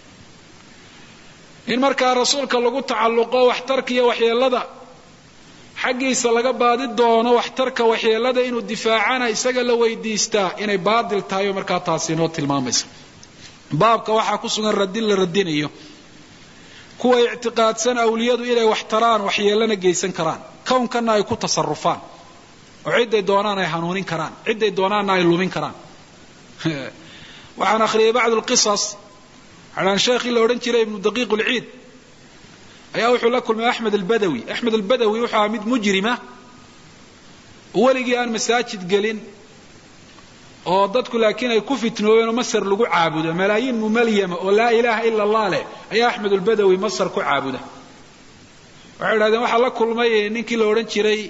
in markaa rasuulka lagu tacalluqo waxtarka iyo waxyeellada xaggiisa laga baadi doono waxtarka waxyeellada inuu difaacana isaga la weydiistaa inay baadil tahay oo markaa taasi inoo tilmaamaysa baabka waxaa ku sugan radin la radinayo kuwa ictiqaadsan awliyadu inay wax taraan waxyeellana geysan karaan kownkana ay ku tasarufaan oo cidday doonaan ay hanuunin karaan cidday doonaanna ay lumin karaan waxaan akhriyay bacd alqisas calaan sheekhii la odhan jiray ibnu daqiiq ulciid ayaa wuxuu la kulmay axmed albadawi axmed albadawi wuxuu ahaa mid mujrima oo weligii aan masaajid gelin oo dadku laakiin ay ku fitnoobeen oo masar lagu caabudo malaayiin mumalyama oo laa ilaaha ila allah leh ayaa axmed albadawi masar ku caabuda waxay idhahdeen waxaa la kulmay ninkii la odhan jiray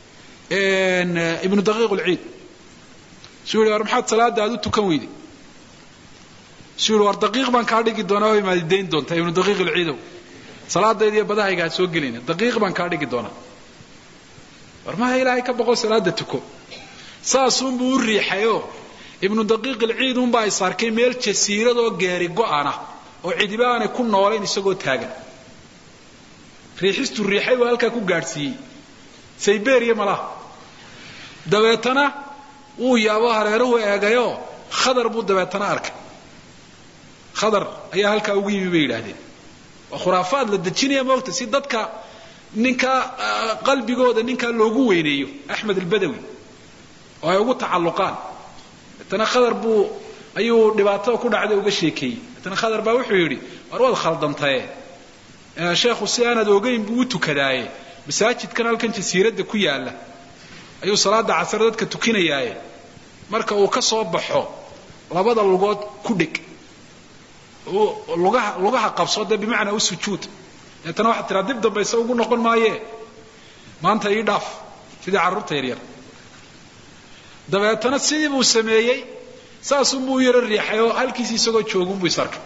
ibnu daqiiq ulciid suu yihi war maxaad salaada aad u tukan weyday suu yihi war daqiiq baan kaa dhigi doonaa oo imaadidayn doontaa ibnu daqiiq ulciidow salaadayda iyo badahayga ha soo gelayna daqiiq baan kaa dhigi doonaa war maha ilaahay ka boqol salaada tuko saasuunbuu u riixayoo ibnu daqiiq ilciid unbaa is arkay meel jasiiradoo gaari go-ana oo cidiba aanay ku noolayn isagoo taagan riixistuu riixay waa halkaa ku gaadhsiiyey sayberiya malaha dabeetana wuu yaabo hareeruhu eegayoo khadar buu dabeetana arkay khadar ayaa halkaa ugu yimi bay yidhaahdeen waa khuraafaad la dejinaya moogta si dadka ninkaa qalbigooda ninkaa loogu weyneeyo axmed albadawi oo ay ugu tacalluqaan tana khadar buu ayuu dhibaatada ku dhacday uga sheekeeyey tana khadar baa wuxuu yidhi war waad khaldantaye sheekhu si aanad ogeyn buu u tukadaaye masaajidkan halkan jasiiradda ku yaala ayuu salaada casar dadka tukinayaaye marka uu ka soo baxo labada lugood ku dhig lugaha lugaha qabso de bimacnaa u sujuud inta waxa tira dib dambaysa ugu noqon maaye maanta ii dhaaf sida carruurta yaryar dabeetana sidii buu sameeyey saas uu yara riixay oo halkiisa isagoo joogun buu isarkay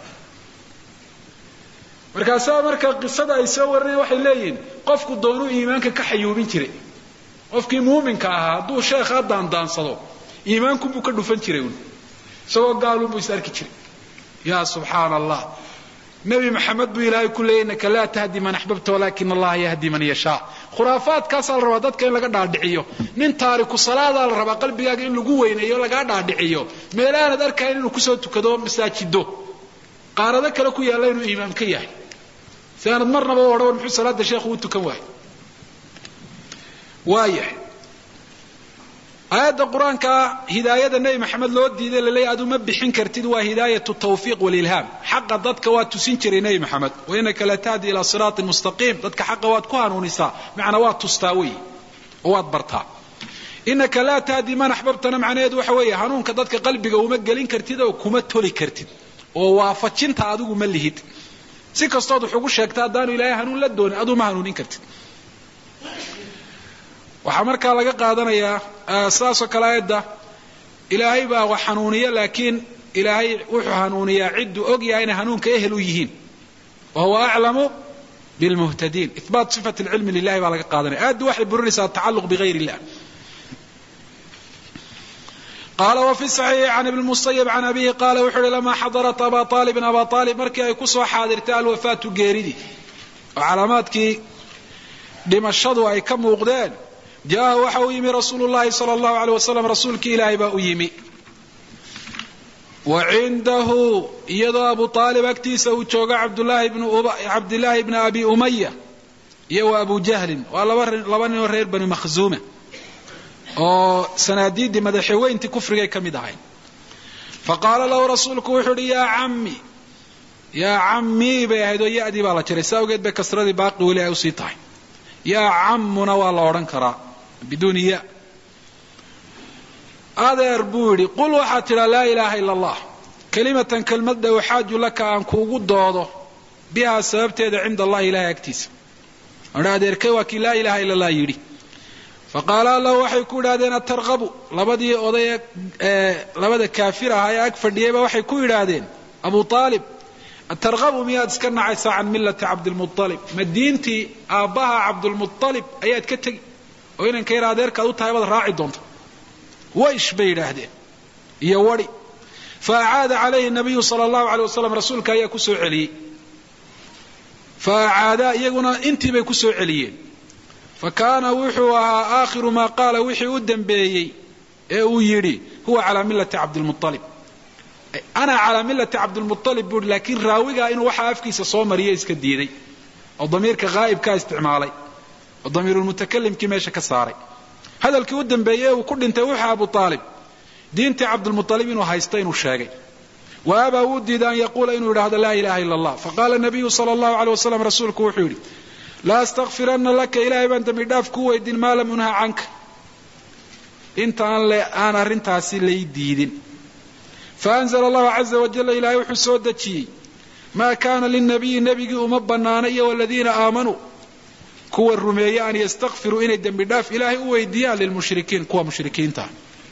markaasaa marka qisada ay soo warinayaan waxay leeyihiin qofku doonuu iimaanka ka xayuubin jiray qofkii muuminka ahaa hadduu sheekha daandaansado iimaanku buu ka dhufan jiray un isagoo gaalun buu is arki jiray yaa subxaana allah nebi maxamed buu ilaahay ku leeyay innaka laa tahdi man axbabta walaakin allaha yahdi man yashaa khuraafaadkaasaa la rabaa dadka in laga dhaadhiciyo nin taariku salaadaa la rabaa qalbigaaga in lagu weyneeyo lagaa dhaadhiciyo meelaanad arkayn inuu kusoo tukado masaajido qaarado kale ku yaalla inuu iimaam ka yahay si aanad marnaba u odhan muxuu salaada sheekhu u tukan waayo waayahay aayadda qur-aanka hidaayada nebi maxamed loo diiday laleeyahy aad uma bixin kartid waa hidaayatu tawfiiq walilhaam xaqa dadka waa tusin jiray nebi maxamed wa innaka la tahdi ilaa siraatin mustaqiim dadka xaqa waad ku hanuunisaa macnaa waad tustaa wey oo waad bartaa innaka laa tahdi man axbabtana macnaheedu waxa weeye hanuunka dadka qalbiga uma gelin kartid oo kuma toli kartid oo waafajinta adigu ma lihid si kastood wax ugu sheegta haddaanu ilaahay hanuun la doonin aduu ma hanuunin kartid waxaa markaa laga qaadanayaa saasoo kale aayadda ilaahay baa wax hanuuniya laakiin ilaahay wuxuu hanuuniyaa cidduu og yahay inay hanuunka ehel u yihiin wa huwa aclamu bilmuhtadiin ihbaat sifat alcilmi lilahi baa laga qaadanaya aaddu waxay burinaysaa atacalluq bigayr illah قال وفي الصحيح عن ابن المسيب عن أبيه قال وحر لما حضرت أبا طالب أبا طالب مركي يكسو حاضرتا الوفاة قيردي وعلاماتك دمشقوا أي كم وغدان جاء وحو يمي رسول الله صلى الله عليه وسلم رسولك إلهي بأو يمي وعنده يضى أبو طالب أكتيسه وشوق عبد الله بن أبا عبد الله بن أبي أمية يو أبو جهل ولبني ورير بن مخزومة oo sanaadiidii madaxweyntii kufriga ka mid ahayd faqaala lahu rasuulku wuxuu yidhi yaa cammi yaa cammi bay ahayd oo ya-dii baa la jiray saa ogeed bay kasradii baaqi weli ay usii tahay yaa cammuna waa la odhan karaa biduuni ya adeer buu yidhi qul waxaad tidhaa laa ilaaha ila allah kelimatan kelmadda uxaaju laka aan kuugu doodo bihaa sababteeda cinda allahi ilahay agtiisa odha adeerkay waa kii laa ilaaha ila allah yidhi faqaala lahu waxay ku yidhahdeen atarqabu labadii oday ee labada kaafir ahaa ee ag fadhiyeyba waxay ku yidhaahdeen abu aalib atarqabu miyaad iska nacaysaa can millati cabdilmualib ma diintii aabbaha cabdulmualib ayaad ka tegi oo inanka yar adeerkaad u tahay baad raaci doonta waysh bay yidhaahdeen iyo wadi fa acaada calayhi nabiyu sala allahu aleyh wasalam rasuulka ayaa ku soo celiyey fa acaada iyaguna intii bay ku soo celiyeen فكان وحو آخر ما قال وحي أدنبيي ويري هو على ملة عبد المطلب أنا على ملة عبد المطلب بقول لكن راويها إنه وحا أفكيس صومرية إسكديني الضمير كغائب كاستعمالي الضمير المتكلم كماشا كساري هذا الكي أدنبيي وكل انت وحا أبو طالب دينت عبد المطلب إنه هايستين وشاقي وأبا ودي أن يقول إنه هذا لا إله إلا الله فقال النبي صلى الله عليه وسلم رسولك وحوري لا استغفرن لك إلهي بان دمي داف كو ويدين ما لم ينهى عنك انت أنا رنتاسي لي ديدين فأنزل الله عز وجل إلهي وحسودتي ما كان للنبي نبي أمبناني والذين آمنوا كو الرمية أن يستغفروا إن دمي داف إلهي ويديان للمشركين كو مشركين تان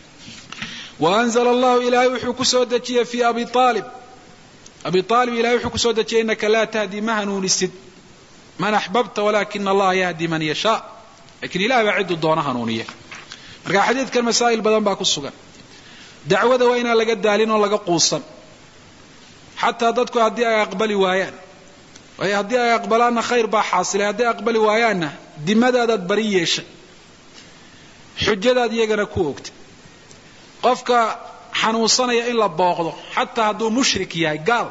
وأنزل الله إلهي وحسودتي في أبي طالب أبي طالب إلهي وحسودتي إنك لا تهدي مهنون السد من أحببت ولكن الله يهدي من يشاء لكن إله بعد الدونة هنونية مرقى حديث كان مسائل بدن باكو السجن دعوة وين لقى دالين ولا قوصا حتى ضدكو هدي أقبل ويان وهي هدي أقبلنا خير بحاصل هدي أقبل ويانا دي مدى داد بريش حجة داد يجنا كوكت قفك حنوصنا إلا باقضه حتى هدو مشرك يا قال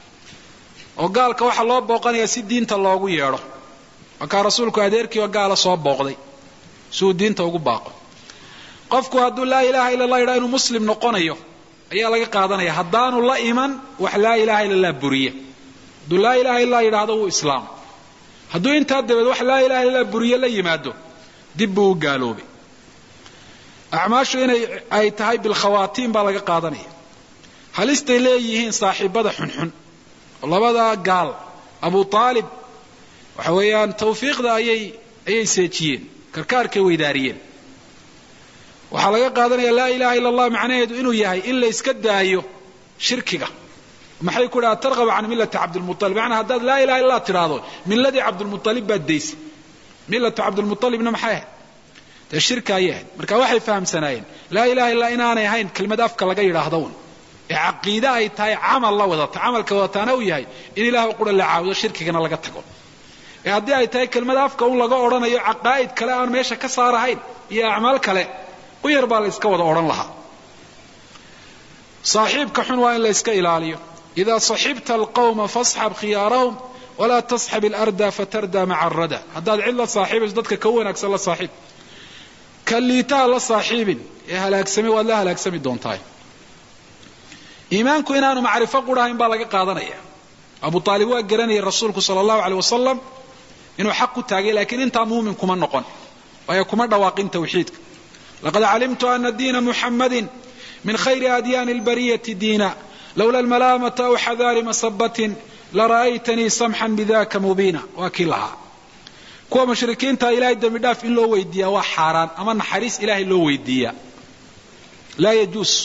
oo gaalka waxa loo booqanayaa si diinta loogu yeero marka rasuulku adeerkii oo gaala soo booqday soo diinta ugu baaqo qofku hadduu laa ilaaha illa allah yiraahdo muslim noqonayo ayaa laga qaadanaya haddaanu la iman wax laa ilaaha illa allah buriye hadduu laa ilaaha illa allah yiraahdo uu islaam hadduu intaa dabeed wax laa ilaha illa buriye la yimaado dib buu u gaaloobay. acmaashu inay ay tahay bilkhawaatiin baa laga qaadanaya. halistay leeyihiin saaxiibada xunxun labada gaal abu aalib waxa weeyaan tawfiiqda ayay ayay seejiyeen karkaarkay weydaariyeen. waxaa laga qaadanaya laa ilaha illa allah macnaheedu inuu yahay in la iska daayo shirkiga. maxay ku dhaha tarqab can millati cabdilmualib macnaa haddaad laa ilaha illa tidhaahdo milladii cabdilmualib baad daysay. millatu cabdilmualibna maxay ahayd dee shirka ayay ahayd. marka waxay fahamsanaayeen laa ilaha illa inaanay ahayn kelmad afka laga yidhaahdo un ee caqiide ay tahay camal la wadata camalka wadataana uu yahay in ilaah qura la caabudo shirkigana laga tago. ee haddii ay tahay kelmad afka un laga odhanayo caqaa'id kale aan meesha ka saarahayn iyo acmaal kale u yar baa la iska wada odhan lahaa. saaxiibka xun waa in la iska ilaaliyo. idaa saxibta alqawma fasxab khiyaarahum walaa tasxab ilarda fatarda maca arada. haddaad cid la saaxiibayso dadka ka wanaagsan la saaxiib, ka liitaha la saaxiibin ee halaagsamay waad la halaagsami doontaa. iimaanku inaanu macrifo qurahayn baa laga qaadanaya. abu aalib waa garanayay rasuulku sala allahu aleyh wasalam inuu xaq ku taagay, laakiin intaa muumin kuma noqon waayo kuma dhawaaqin tawxiidka. laqad calimtu ana diina muxammadin min khayri adyaani albariyati diina lowla almalaamata aw xadaari masabatin lara'aytanii samxan bidaka mubiina. waa kii lahaa kuwa mushrikiinta ilaahay dembi dhaaf in loo weydiiyaa waa xaaraan ama naxariis ilaahay loo weydiiyaa laa yajuus.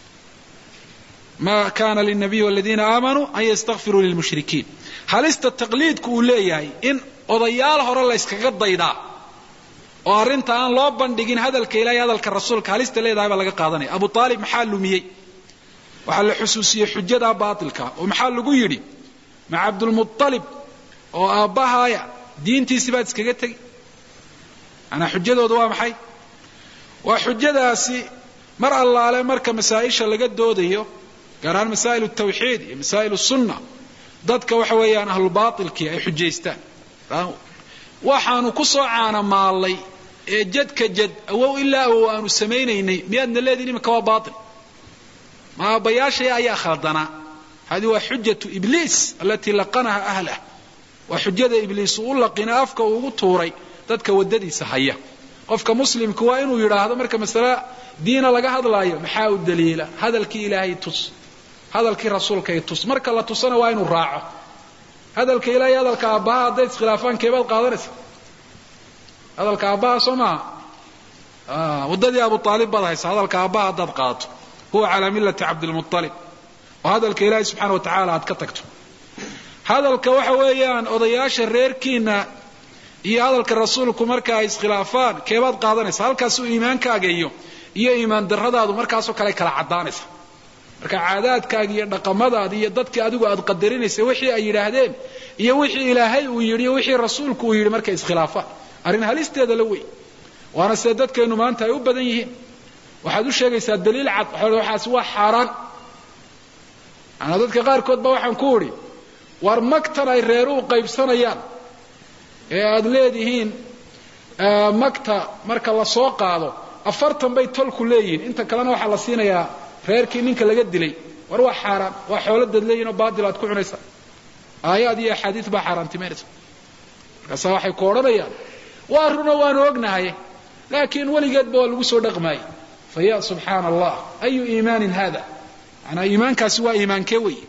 ma kana lلnabiy wاladiina aamanuu an ystakfiruu lilmushrikiin. halista taqliidku uu leeyahay in odayaal hore la yskaga daydaa oo arrinta aan loo bandhigin hadalka ilahay hadalka rasuulka halista leedahay baa laga qaadanaya. abu aalib maxaa lumiyey? waxaa la xusuusiyey xujada baatilka oo maxaa lagu yidhi ma cabdulmualib oo aabbahaaya diintiisi baad iskaga tegi. manaa xujadooda waa maxay? waa xujadaasi mar allaale marka masaa-isha laga doodayo gaar ahaan masaa'il tawxiid iyo masaa'il sunna dadka waxa weeyaan ahlubaatilkii ay xujaystaan. waxaanu ku soo caanamaalay ee jadka jad awow ilaa awow aanu samaynaynay miyaadna leediin iminka waa baatil ma aabbayaashaya ayaa khaldanaa. hadi waa xujatu ibliis alatii laqanaha ahlah. waa xujada ibliis uu laqina afka uu ugu tuuray dadka waddadiisa haya. qofka muslimku waa inuu yidhaahdo marka masale diina laga hadlaayo maxaa u daliila hadalkii ilaahay tus hadalkii rasuulka ay tus. marka la tusana waa inuu raaco hadalka ilaahay hadalka aabbaha. hadday iskhilaafaan keebaad qaadanaysa? hadalka aabbaha soo maaha. waddadii abu aalib baad haysa hadalka aabbaha haddaad qaadato huwa calaa millati cabdilmualib oo hadalka ilaahay subxaana wa tacaala aad ka tagto. hadalka waxa weeyaan odayaasha reerkiina iyo hadalka rasuulku marka ay iskhilaafaan keebaad qaadanaysa? halkaasuu iimaankaaga iyo iyo iimaan darradaadu markaasoo kale kala caddaanaysa. marka caadaadkaaga iyo dhaqamadaada iyo dadkii adigu aad qadarinaysa wixii ay yidhaahdeen iyo wixii ilaahay uu yidhi iyo wixii rasuulku uu yidhi markay iskhilaafaan arrin halisteeda la wey. waana sida dadkeennu maanta ay u badan yihiin. waxaad u sheegaysaa daliil cad waxaasi waa xaaraan. anaa dadka qaarkood ba waxaan ku idhi war magtan ay reeruhu qaybsanayaan ee aad leedihiin magta marka la soo qaado afartan bay tolku leeyihiin inta kalena waxaa la siinayaa reerkii ninka laga dilay. war waa xaaraan waa xoolo dad leeyihin oo baatil aad ku cunaysaa. aayaad iyo axaadiis baa xaaraantimaynaysa. markaasa waxay ku odhanayaan waa runa waanu ognahay laakiin weligeedba waa lagu soo dhaqmaayey. fa ya subxaana allah ayu iimaanin hada. manaa iimaankaasi waa iimaankee wey?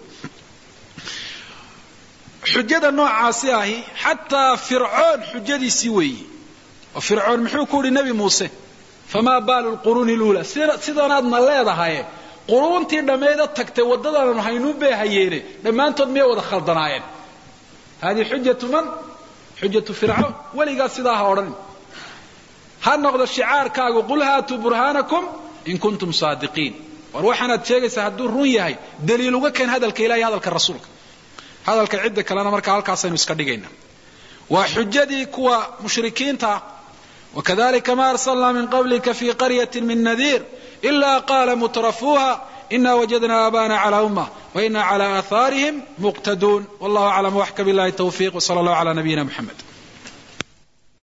xujada noocaasi ahi xataa fircoon xujadiisii weeye. oo fircoon muxuu ku yidhi nebi muuse famaa baalu lquruuni luula sidanaadna leedahaye quruuntii dhammayda tagtay waddadaanu haynuu bay hayeene dhammaantood miyay wada khaldanaayeen? hadihi xujatu man? xujatu fircoon. weligaas sidaa ha odhanin. ha noqdo shicaarkaagu qul haatuu burhaanakum in kuntum saadiqiin. war waxaanaad sheegaysaa hadduu run yahay daliil uga keen hadalka ilahi hadalka rasuulka. hadalka cidda kalena markaa halkaasaynu iska dhigaynaa. waa xujadii kuwa mushrikiinta. wakadalika ma arsalnaa min qablika fi qaryatin min nadiir ila qaala mutrafuuha ina wajadna aabana cala ummah waina cala aahaarihim muqtaduun. wallahu aclam waxka billahi tawfiq wsala allahu cala nabiyina muxamed.